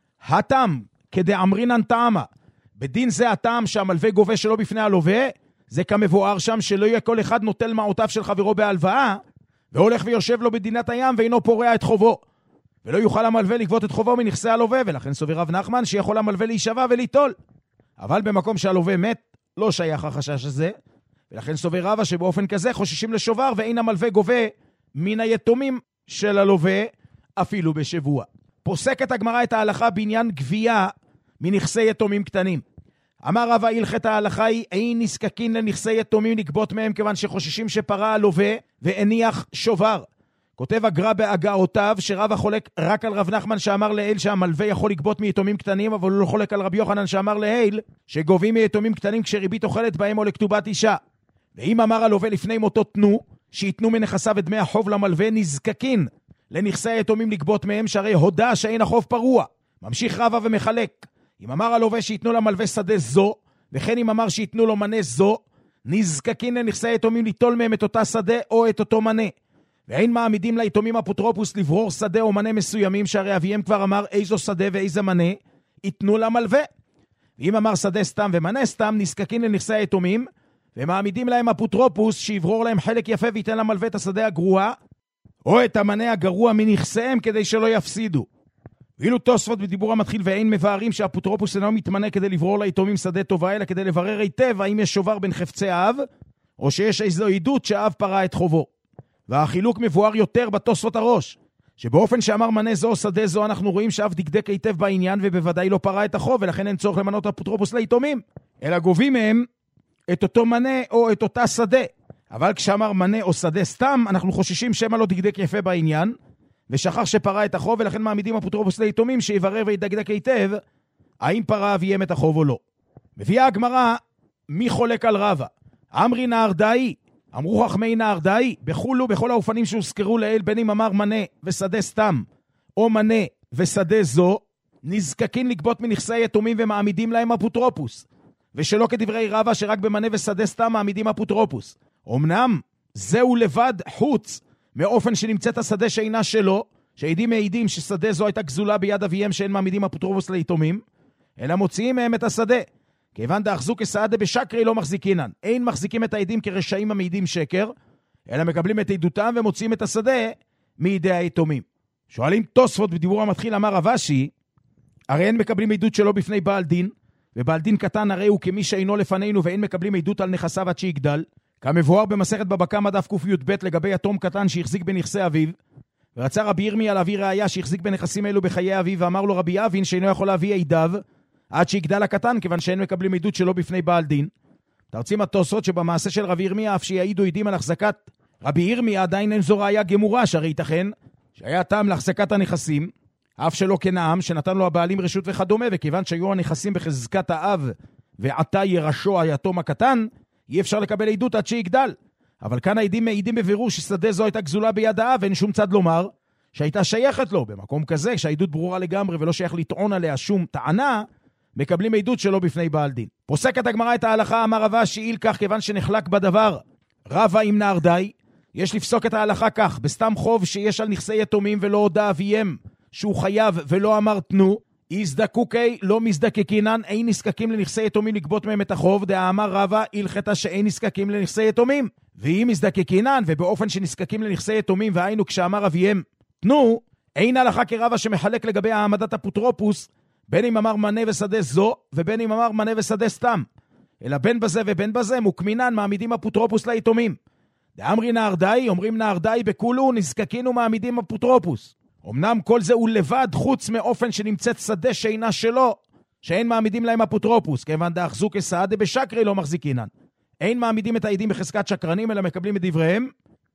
הטעם כדאמרינן טעמה, בדין זה הטעם שהמלווה גובה שלא בפני הלווה, זה כמבואר שם שלא יהיה כל אחד נוטל מעותיו של חברו בהלוואה, והולך ויושב לו בדינת הים ואינו פורע את חובו. ולא יוכל המלווה לגבות את חובו מנכסי הלווה, ולכן סובר רב נחמן שיכול המלווה להישבע וליטול. אבל במקום שהלווה מת, לא שייך החשש הזה, ולכן סובר רבא שבאופן כזה חוששים לשובר, ואין המלווה גובה מן היתומים של הלווה, אפילו בשבוע. פוסקת הגמרא את ההלכה בעניין גבייה מנכסי יתומים קטנים. אמר רבא הלכת ההלכה היא, אין נזקקין לנכסי יתומים לגבות מהם, כיוון שחוששים שפרע הלווה והניח שובר. כותב הגר"א בהגהותיו שרבא חולק רק על רב נחמן שאמר לעיל שהמלווה יכול לגבות מיתומים קטנים, אבל הוא לא חולק על רבי יוחנן שאמר לעיל שגובים מיתומים קטנים כשריבית אוכלת בהם או לכתובת אישה. ואם אמר הלווה לפני מותו תנו, שיתנו מנכסיו את דמי החוב למלווה, נזקקין לנכסי היתומים לגבות מהם, שהרי הודע שאין החוב פרוע. ממשיך רבא ומחלק. אם אמר הלווה שיתנו למלווה שדה זו, וכן אם אמר שיתנו לו מנה זו, נזקקין לנכסי היתומים ליטול מהם את אותה שדה או את אותו מנה. ואין מעמידים ליתומים אפוטרופוס לברור שדה או מנה מסוימים, שהרי אביהם כבר אמר איזו שדה ואיזה מנה, יתנו למלווה. ואם אמר שדה סתם ומנה סתם, נזקקין לנכסי היתומים, ומעמידים להם אפוטרופוס שיברור להם חלק יפה ויתן למלווה את השדה הגרוע, או את המנה הגרוע מנכסיהם כדי שלא יפסידו. ואילו תוספות בדיבור המתחיל ואין מבארים שהאפוטרופוס אינו מתמנה כדי לברור ליתומים שדה טובה, אלא כדי לברר היטב האם יש שובר בין חפצי האב, או שיש איזו עדות שהאב פרע את חובו. והחילוק מבואר יותר בתוספות הראש, שבאופן שאמר מנה זו או שדה זו, אנחנו רואים שאב דקדק היטב בעניין ובוודאי לא פרע את החוב, ולכן אין צורך למנות אפוטרופוס ליתומים, אלא גובים מהם את אותו מנה או את אותה שדה. אבל כשאמר מנה או שדה סתם, אנחנו חוששים שמא לא דקדק יפה בעניין, ושכח שפרע את החוב, ולכן מעמידים אפוטרופוס ליתומים שיברר וידקדק היטב האם פרע אביהם את החוב או לא. מביאה הגמרא, מי חולק על רבא? אמרי נהרדאי, אמרו חכמי נהרדאי, בחולו בכל האופנים שהוזכרו לעיל, בין אם אמר מנה ושדה סתם, או מנה ושדה זו, נזקקין לגבות מנכסי יתומים ומעמידים להם אפוטרופוס. ושלא כדברי רבא שרק במנה ושדה סתם מעמידים אפוטרופוס. אמנם זהו לבד חוץ מאופן שנמצאת השדה שאינה שלו, שעדים מעידים ששדה זו הייתה גזולה ביד אביהם שאין מעמידים אפוטרופוס ליתומים, אלא מוציאים מהם את השדה. כיוון דאחזו כסעדה בשקרי לא מחזיקינן. אין מחזיקים את העדים כרשעים המעידים שקר, אלא מקבלים את עדותם ומוציאים את השדה מידי היתומים. שואלים תוספות בדיבור המתחיל, אמר רב אשי, הרי אין מקבלים עדות שלו בפני בעל דין, ובעל דין קטן הרי הוא כמי שאינו לפנינו, ואין מקבלים עדות על נכסיו עד שיגדל, כמבואר במסכת בבא קמא דף קי"ב לגבי יתום קטן שהחזיק בנכסי אביו, ורצה רבי ירמיה להביא ראיה שהחזיק בנכסים אלו בחיי אביו, ואמר לו רבי אבין שאינו יכול להביא עדיו עד שיגדל הקטן, כיוון שאין מקבלים עדות שלו בפני בעל דין. תרצים התוספות שבמעשה של רבי ירמיה, אף שיעידו עדים על החזקת רבי ירמיה, עדיין אין זו ראיה גמורה, שהרי ייתכן שהיה טעם להחזקת הנכסים, אף שלא כנעם, שנתן לו הבעלים רשות וכדומה, וכיוון שהיו הנכסים בחזקת האב, ועתה ירשו היתום הקטן, אי אפשר לקבל עדות עד שיגדל. אבל כאן העדים מעידים בבירור ששדה זו הייתה גזולה ביד האב, ואין שום צד לומר שהייתה שייכת לו. במקום כזה, שהעדות ברורה לגמרי ולא שייך לטעון עליה שום טענה, מקבלים עדות שלו בפני בעל דין. פוסקת הגמרא את ההלכה, אמר רבא שאיל כך, כיוון שנחלק בדבר רבא עם נהרדאי, יש לפסוק את ההלכה כך, בסתם חוב שיש על נכסי יתומים ולא הודע אביהם שהוא חייב ולא אמר תנו, יזדקוקי לא מזדקקינן, אין נזקקים לנכסי יתומים לגבות מהם את החוב, דאמר רבא הלכתה שאין נזקקים לנכסי יתומים, ואם מזדקקינן ובאופן שנזקקים לנכסי יתומים, והיינו כשאמר אביהם תנו, אין הלכה כרבא שמחלק לגבי העמדת אפוטרופוס, בין אם אמר מנה ושדה זו, ובין אם אמר מנה ושדה סתם, אלא בין בזה ובין בזה מוקמינן מעמידים אפוטרופוס ליתומים. דאמרי נהרדאי, אומרים נהרדאי בכולו, נזקקין ומעמידים אפוטרופוס. אמנם כל זה הוא לבד, חוץ מאופן שנמצאת שדה שאינה שלו, שאין מעמידים להם אפוטרופוס, כיוון דאחזו כסעדה בשקרי לא מחזיקינן. אין מעמידים את העדים בחזקת שקרנים, אלא מקבלים את דבריהם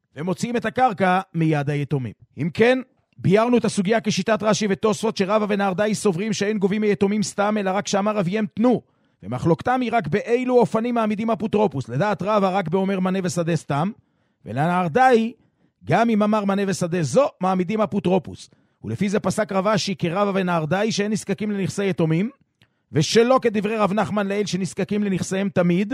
ומוציאים את הקרקע מיד היתומים. אם כן, ביארנו את הסוגיה כשיטת רש"י ותוספות שרבא ונהרדאי סוברים שאין גובים מיתומים סתם, אלא רק שאמר אביהם תנו. ומחלוקתם היא רק באילו אופנים מעמידים אפוטרופוס. לדעת רבא רק באומר מנה ושדה סתם, ולנהרדאי גם אם אמר מנה ושדה זו מעמידים אפוטרופוס. ולפי זה פסק רב אשי כרבא ונהרדאי שאין נזקקים לנכסי יתומים, ושלא כדברי רב נחמן לעיל שנזקקים לנכסיהם תמיד,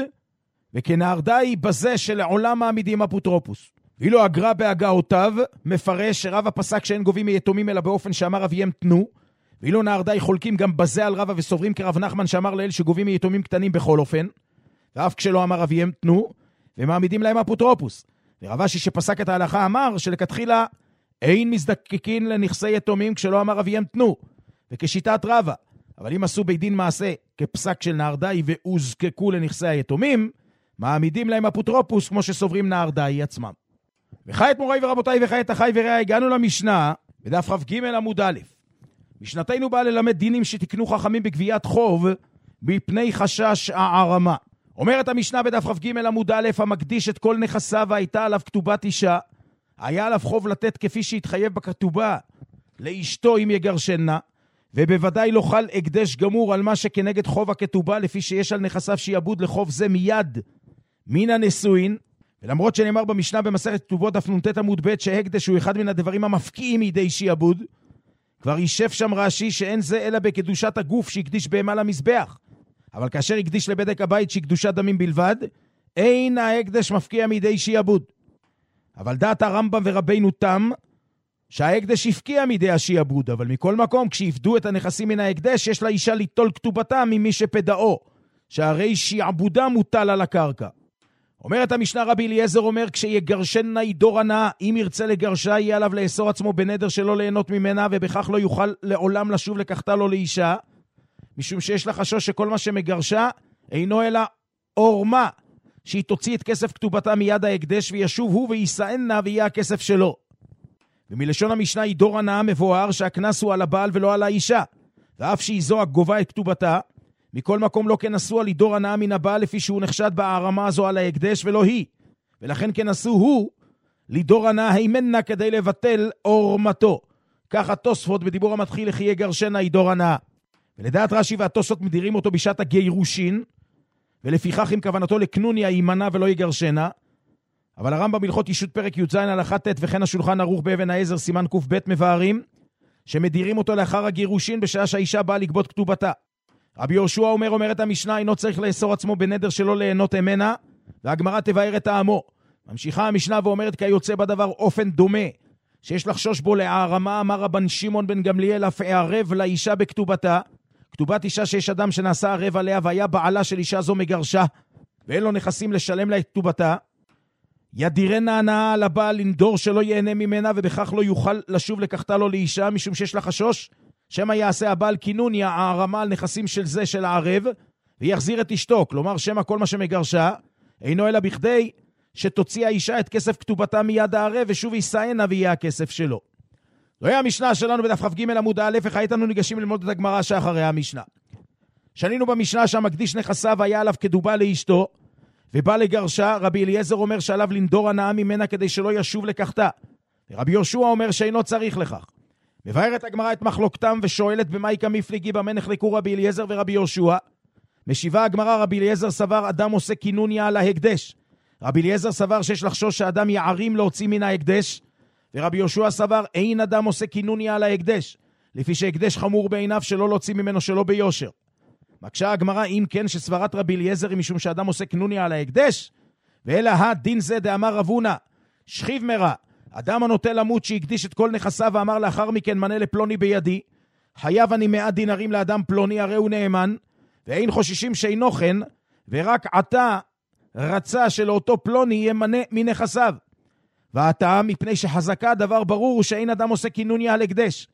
וכנהרדאי בזה שלעולם מעמידים אפוטרופוס. ואילו הגר"א בהגהותיו מפרש שרבא פסק שאין גובים מיתומים אלא באופן שאמר אביהם תנו, ואילו נהרדאי חולקים גם בזה על רבא וסוברים כרב נחמן שאמר לעיל שגובים מיתומים קטנים בכל אופן, ואף כשלא אמר אביהם תנו, ומעמידים להם אפוטרופוס. ורב אשי שפסק את ההלכה אמר שלכתחילה אין מזדקקין לנכסי יתומים כשלא אמר אביהם תנו, וכשיטת רבא. אבל אם עשו בית דין מעשה כפסק של נהרדאי והוזקקו לנכסי היתומים, מעמידים להם אפוטרופוס כמו שסוברים נהרדאי עצמם. וכעת מוריי ורבותיי וכעת אחי ורעי, הגענו למשנה בדף כ"ג עמוד א'. משנתנו באה ללמד דינים שתקנו חכמים בגביית חוב מפני חשש הערמה. אומרת המשנה בדף כ"ג עמוד א', המקדיש את כל נכסיו והייתה עליו כתובת אישה, היה עליו חוב לתת כפי שהתחייב בכתובה לאשתו אם יגרשנה, ובוודאי לא חל הקדש גמור על מה שכנגד חוב הכתובה, לפי שיש על נכסיו שיעבוד לחוב זה מיד מן הנשואין. ולמרות שנאמר במשנה במסכת כתובות דף נ"ט עמוד ב' שהקדש הוא אחד מן הדברים המפקיעים מידי שיעבוד, כבר יישב שם רש"י שאין זה אלא בקדושת הגוף שהקדיש בהמה למזבח. אבל כאשר הקדיש לבדק הבית שקדושת דמים בלבד, אין ההקדש מפקיע מידי שיעבוד. אבל דעת הרמב"ם ורבינו תם שההקדש הפקיע מידי השיעבוד, אבל מכל מקום כשיפדו את הנכסים מן ההקדש יש לאישה ליטול כתובתם ממי שפדאו, שהרי שיעבודה מוטל על הקרקע. אומרת המשנה רבי אליעזר אומר כשיגרשנה ידור הנאה, אם ירצה לגרשה יהיה עליו לאסור עצמו בנדר שלא ליהנות ממנה, ובכך לא יוכל לעולם לשוב לקחתה לו לאישה, משום שיש לה חשוש שכל מה שמגרשה אינו אלא אורמה, שהיא תוציא את כסף כתובתה מיד ההקדש וישוב הוא ויסענה ויהיה הכסף שלו. ומלשון המשנה ידור הנאה מבואר שהכנס הוא על הבעל ולא על האישה, ואף שהיא זו הגובה את כתובתה, מכל מקום לא כנסו על ידור הנאה מן הבעל לפי שהוא נחשד בהערמה הזו על ההקדש ולא היא, ולכן כנסו הוא לידור הנאה הימנה כדי לבטל אורמתו. ככה תוספות בדיבור המתחיל לכי יגרשנה ידור הנאה. ולדעת רש"י והתוספות מדירים אותו בשעת הגירושין, ולפיכך עם כוונתו לקנוניה יימנע ולא יגרשנה. אבל הרמב"ם בהלכות אישות פרק י"ז הלכה ט' וכן השולחן ערוך באבן העזר סימן ק"ב מבארים שמדירים אותו לאחר הגירושין בשעה שהאישה באה לגבות כתובתה. רבי יהושע אומר, אומרת המשנה, אינו צריך לאסור עצמו בנדר שלא ליהנות ממנה, והגמרא תבאר את טעמו. ממשיכה המשנה ואומרת כי היוצא בדבר אופן דומה שיש לחשוש בו להערמה, אמר רבן שמעון בן גמליאל, אף הערב לאישה בכתובתה. כתובת אישה שיש אדם שנעשה ערב עליה והיה בעלה של אישה זו מגרשה ואין לו נכסים לשלם לה את כתובתה, ידירנה הנאה על הבעל לנדור שלא ייהנה ממנה, ובכך לא יוכל לשוב לקחתה לו לאישה, משום שיש לה חשוש שמה יעשה הבעל כינוניה הערמה על נכסים של זה של הערב ויחזיר את אשתו. כלומר שמה כל מה שמגרשה אינו אלא בכדי שתוציא האישה את כסף כתובתה מיד הערב ושוב יסענה ויהיה הכסף שלו. זוהי המשנה שלנו בדף כ"ג עמוד א', וכעת אנו ניגשים ללמוד את הגמרא שאחרי המשנה. שנינו במשנה שהמקדיש נכסיו היה עליו כדובה לאשתו ובא לגרשה. רבי אליעזר אומר שעליו לנדור הנאה ממנה כדי שלא ישוב לקחתה, ורבי יהושע אומר שאינו צריך לכך. מבארת הגמרא את מחלוקתם ושואלת במאי כמפליגי במה נחלקו רבי אליעזר ורבי יהושע. משיבה הגמרא, רבי אליעזר סבר אדם עושה כינוניה על ההקדש, רבי אליעזר סבר שיש לחשוש שאדם יערים להוציא מן ההקדש, ורבי יהושע סבר אין אדם עושה כינוניה על ההקדש, לפי שהקדש חמור בעיניו שלא להוציא ממנו שלא ביושר. מקשה הגמרא, אם כן שסברת רבי אליעזר היא משום שאדם עושה כינוניה על ההקדש, ואלא הדין זה דאמר רב הונא שכיב מרע, אדם הנוטה למות שהקדיש את כל נכסיו ואמר לאחר מכן מנה לפלוני בידי, חייב אני מאה דינרים לאדם פלוני, הרי הוא נאמן, ואין חוששים שאינו כן, ורק עתה רצה שלאותו פלוני ימנה מנכסיו. והטעם מפני שחזקה דבר ברור הוא שאין אדם עושה כינוניה על הקדש.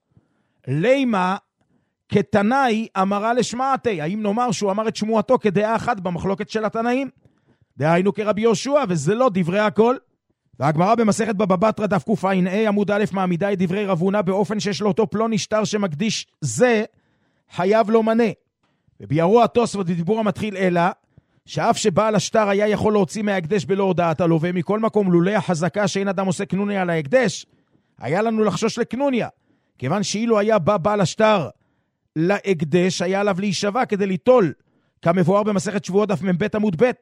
לימה כתנאי אמרה לשמעתי, האם נאמר שהוא אמר את שמועתו כדעה אחת במחלוקת של התנאים? דהיינו כרבי יהושע, וזה לא דברי הכל. והגמרא במסכת בבא בתרא דף קע"א עמוד א' מעמידה את דברי רב הונא באופן שיש לאותו פלוני שטר שמקדיש זה חייב לו מנה. וביארו התוספות בדיבור המתחיל אלא שאף שבעל השטר היה יכול להוציא מההקדש בלא הודעת הלווה, מכל מקום לולא החזקה שאין אדם עושה קנוניה על ההקדש, היה לנו לחשוש לקנוניה, כיוון שאילו היה בא בעל השטר להקדש, היה עליו להישבע כדי ליטול, כמבואר במסכת שבועות דף מ"ב עמוד ב'.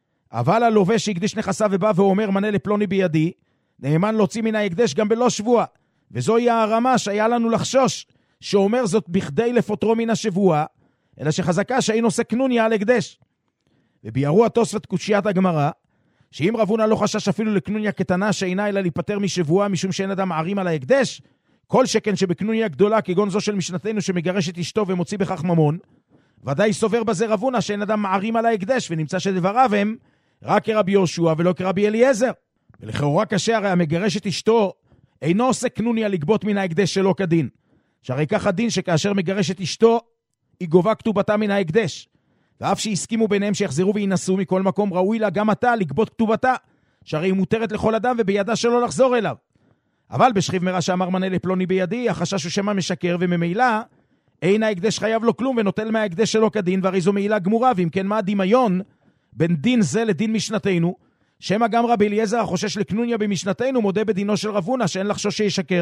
אבל הלווה שהקדיש נכסיו ובא ואומר מנה לפלוני בידי, נאמן להוציא מן ההקדש גם בלא שבוע, וזוהי הרמה שהיה לנו לחשוש, שאומר זאת בכדי לפוטרו מן השבוע, אלא שחזקה שאין עושה קנוניה על הקדש. וביארו התוספות קושיית הגמרא, שאם רב הונא לא חשש אפילו לקנוניה קטנה שאינה אלא להיפטר משבוע, משום שאין אדם מערים על ההקדש, כל שכן שבקנוניה גדולה כגון זו של משנתנו שמגרש את אשתו ומוציא בכך ממון, ודאי סובר בזה רב הונא שאין אדם מערים על ההקדש, ונמצא שדבריו הם רק כרבי יהושע ולא כרבי אליעזר. ולכאורה קשה, הרי המגרש את אשתו אינו עושה קנוניה לגבות מן ההקדש שלא כדין, שהרי כך הדין שכאשר מגרש את אשתו היא גובה כתובתה מן ההקדש, ואף שהסכימו ביניהם שיחזרו וינסו, מכל מקום ראוי לה גם אתה לגבות כתובתה, שהרי היא מותרת לכל אדם ובידה שלא לחזור אליו. אבל בשכיב מרע שאמר מנה לפלוני בידי, החשש הוא שמא משקר, וממילא אין ההקדש חייב לו כלום ונוטל מההקדש שלו כדין, והרי זו מעילה גמורה. ואם כן, מה הדמיון בין דין זה לדין משנתנו, שמא גם רבי אליעזר החושש לקנוניה במשנתנו מודה בדינו של רב הונא שאין לחשוש שישקר.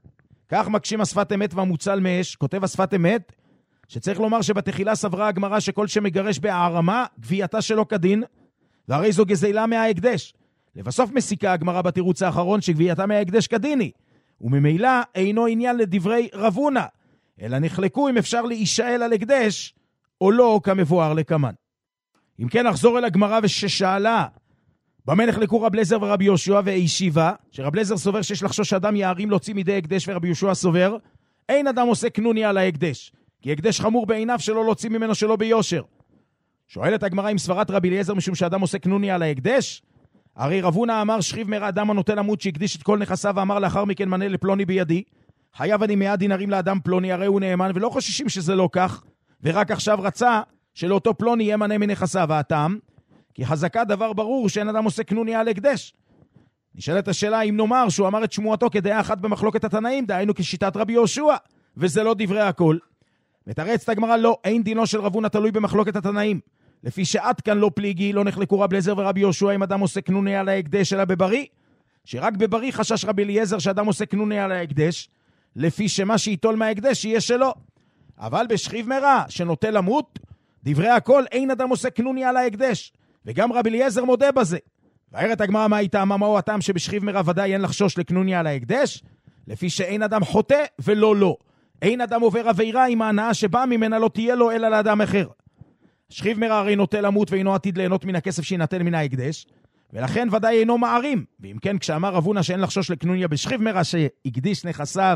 כך מקשים השפת אמת והמוצל מאש. כותב השפת אמת שצריך לומר שבתחילה סברה הגמרא שכל שמגרש בהערמה גבייתה שלו כדין, והרי זו גזילה מההקדש. לבסוף מסיקה הגמרא בתירוץ האחרון שגבייתה מההקדש כדיני, וממילא אינו עניין לדברי רב הונא, אלא נחלקו אם אפשר להישאל על הקדש או לא, כמבואר לקמן. אם כן, נחזור אל הגמרא וששאלה במה נחלקו רב אליעזר ורבי יהושע והישיבה, שרב אליעזר סובר שיש לחשוש שאדם יערים להוציא מידי הקדש, ורבי יהושע סובר אין אדם עושה קנוניה על ההקדש, כי הקדש חמור בעיניו שלא להוציא ממנו שלא ביושר. שואלת הגמרא עם סברת רבי אליעזר משום שאדם עושה קנוניה על ההקדש, הרי רב הונא אמר שכיב מרע אדם הנוטל למות שהקדיש את כל נכסיו, ואמר לאחר מכן מנה לפלוני בידי, חייב אני מאה דינרים לאדם פלוני, הרי הוא נאמן, ולא חוששים שזה לא כך, ורק עכשיו רצה שלאותו פלוני יהיה מנה מנכסיו. הטעם כי חזקה דבר ברור שאין אדם עושה קנוניה על הקדש. נשאלת השאלה אם נאמר שהוא אמר את שמועתו כדעה אחת במחלוקת התנאים, דהיינו כשיטת רבי יהושע, וזה לא דברי הכל. מתרצת הגמרא לא, אין דינו של רב הונא תלוי במחלוקת התנאים, לפי שעד כאן לא פליגי, לא נחלקו רב אליעזר ורבי יהושע אם אדם עושה קנוניה על ההקדש אלא בבריא, שרק בבריא חשש רבי אליעזר שאדם עושה קנוניה על ההקדש, לפי שמה שיטול מההקדש יהיה שלו. אבל בשכיב מרע שנוטה למות, דברי הכל אין אדם עושה קנוניה על ההקדש, וגם רבי אליעזר מודה בזה. והערת הגמרא מה הייתה, מה מהו הטעם שבשכיב מרע ודאי אין לחשוש לקנוניה על ההקדש, לפי שאין אדם חוטא ולא לא, אין אדם עובר עבירה עם ההנאה שבאה ממנה לא תהיה לו אלא לאדם אחר. שכיב מרע הרי נוטה למות ואינו עתיד ליהנות מן הכסף שינתן מן ההקדש, ולכן ודאי אינו מערים. ואם כן, כשאמר רב הונא שאין לחשוש לקנוניה בשכיב מרע שהקדיש נכסיו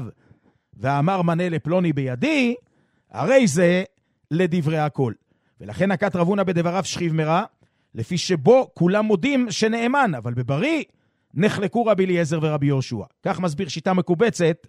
ואמר מנה לפלוני בידי, הרי זה לדברי הכל. ולכן נקט רב הונא בדבריו שכיב מרע, לפי שבו כולם מודים שנאמן, אבל בבריא נחלקו רבי אליעזר ורבי יהושע. כך מסביר שיטה מקובצת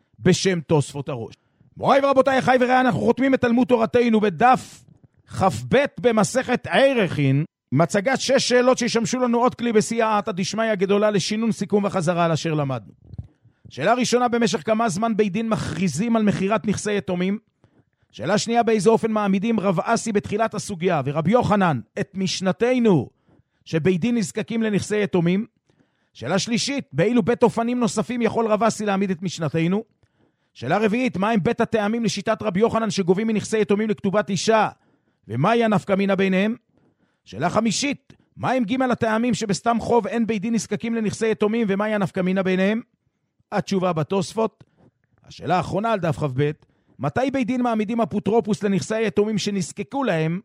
בשם תוספות הראש. מוריי ורבותיי, אחי ורעי, אנחנו חותמים את תלמוד תורתנו בדף כ"ב במסכת ערכין, מצגת שש שאלות שישמשו לנו עוד כלי בסייעתא דשמיא הגדולה לשינון סיכום וחזרה על אשר למדנו. שאלה ראשונה, במשך כמה זמן בית דין מכריזים על מחירת נכסי יתומים? שאלה שנייה, באיזה אופן מעמידים רב אסי בתחילת הסוגיה ורבי יוחנן את משנתנו שבית דין נזקקים לנכסי יתומים? שאלה שלישית, באילו בית אופנים נוספים יכול רב אסי להעמיד את משנתנו? שאלה רביעית, מה הם בית הטעמים לשיטת רבי יוחנן שגובים מנכסי יתומים לכתובת אישה, ומהי הנפקא מינה ביניהם? שאלה חמישית, מה הם ג' הטעמים שבסתם חוב אין בית דין נזקקים לנכסי יתומים, ומהי הנפקא מינה ביניהם? התשובה בתוספות. השאלה האחרונה על דף כ"ב, מתי בית דין מעמידים אפוטרופוס לנכסי היתומים שנזקקו להם,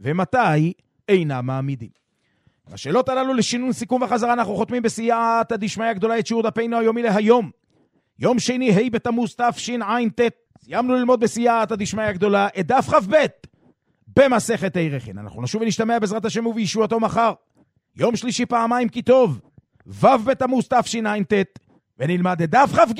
ומתי אינם מעמידים? השאלות הללו לשינון סיכום וחזרה אנחנו חותמים בסייעתא דשמיא הגדולה את שיעור דפנו היומי להיום, יום שני ה' בתמוז תשע"ט. סיימנו ללמוד בסייעתא דשמיא הגדולה את דף כ"ב במסכת ערכין. אנחנו נשוב ונשתמע בעזרת השם ובישועתו מחר, יום שלישי פעמיים כי טוב, ו' בתמוז תשע"ט, ונלמד את דף כ"ג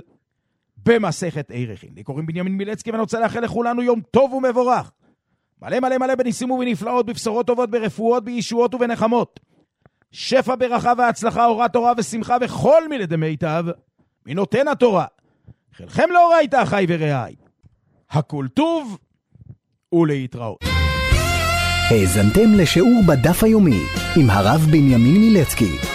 במסכת ערכין. לי קוראים בנימין מילצקי, ואני רוצה לאחל לכולנו יום טוב ומבורך, מלא מלא מלא בניסים ובנפלאות, בבשורות טובות, ברפואות, בישועות ובנחמות, שפע ברכה והצלחה, אורה תורה ושמחה וכל מיני דמיטב מנותן התורה. חלכם לאורייתא אחי ורעי, הכל טוב ולהתראות. האזנתם לשיעור בדף היומי עם הרב בנימין מילצקי.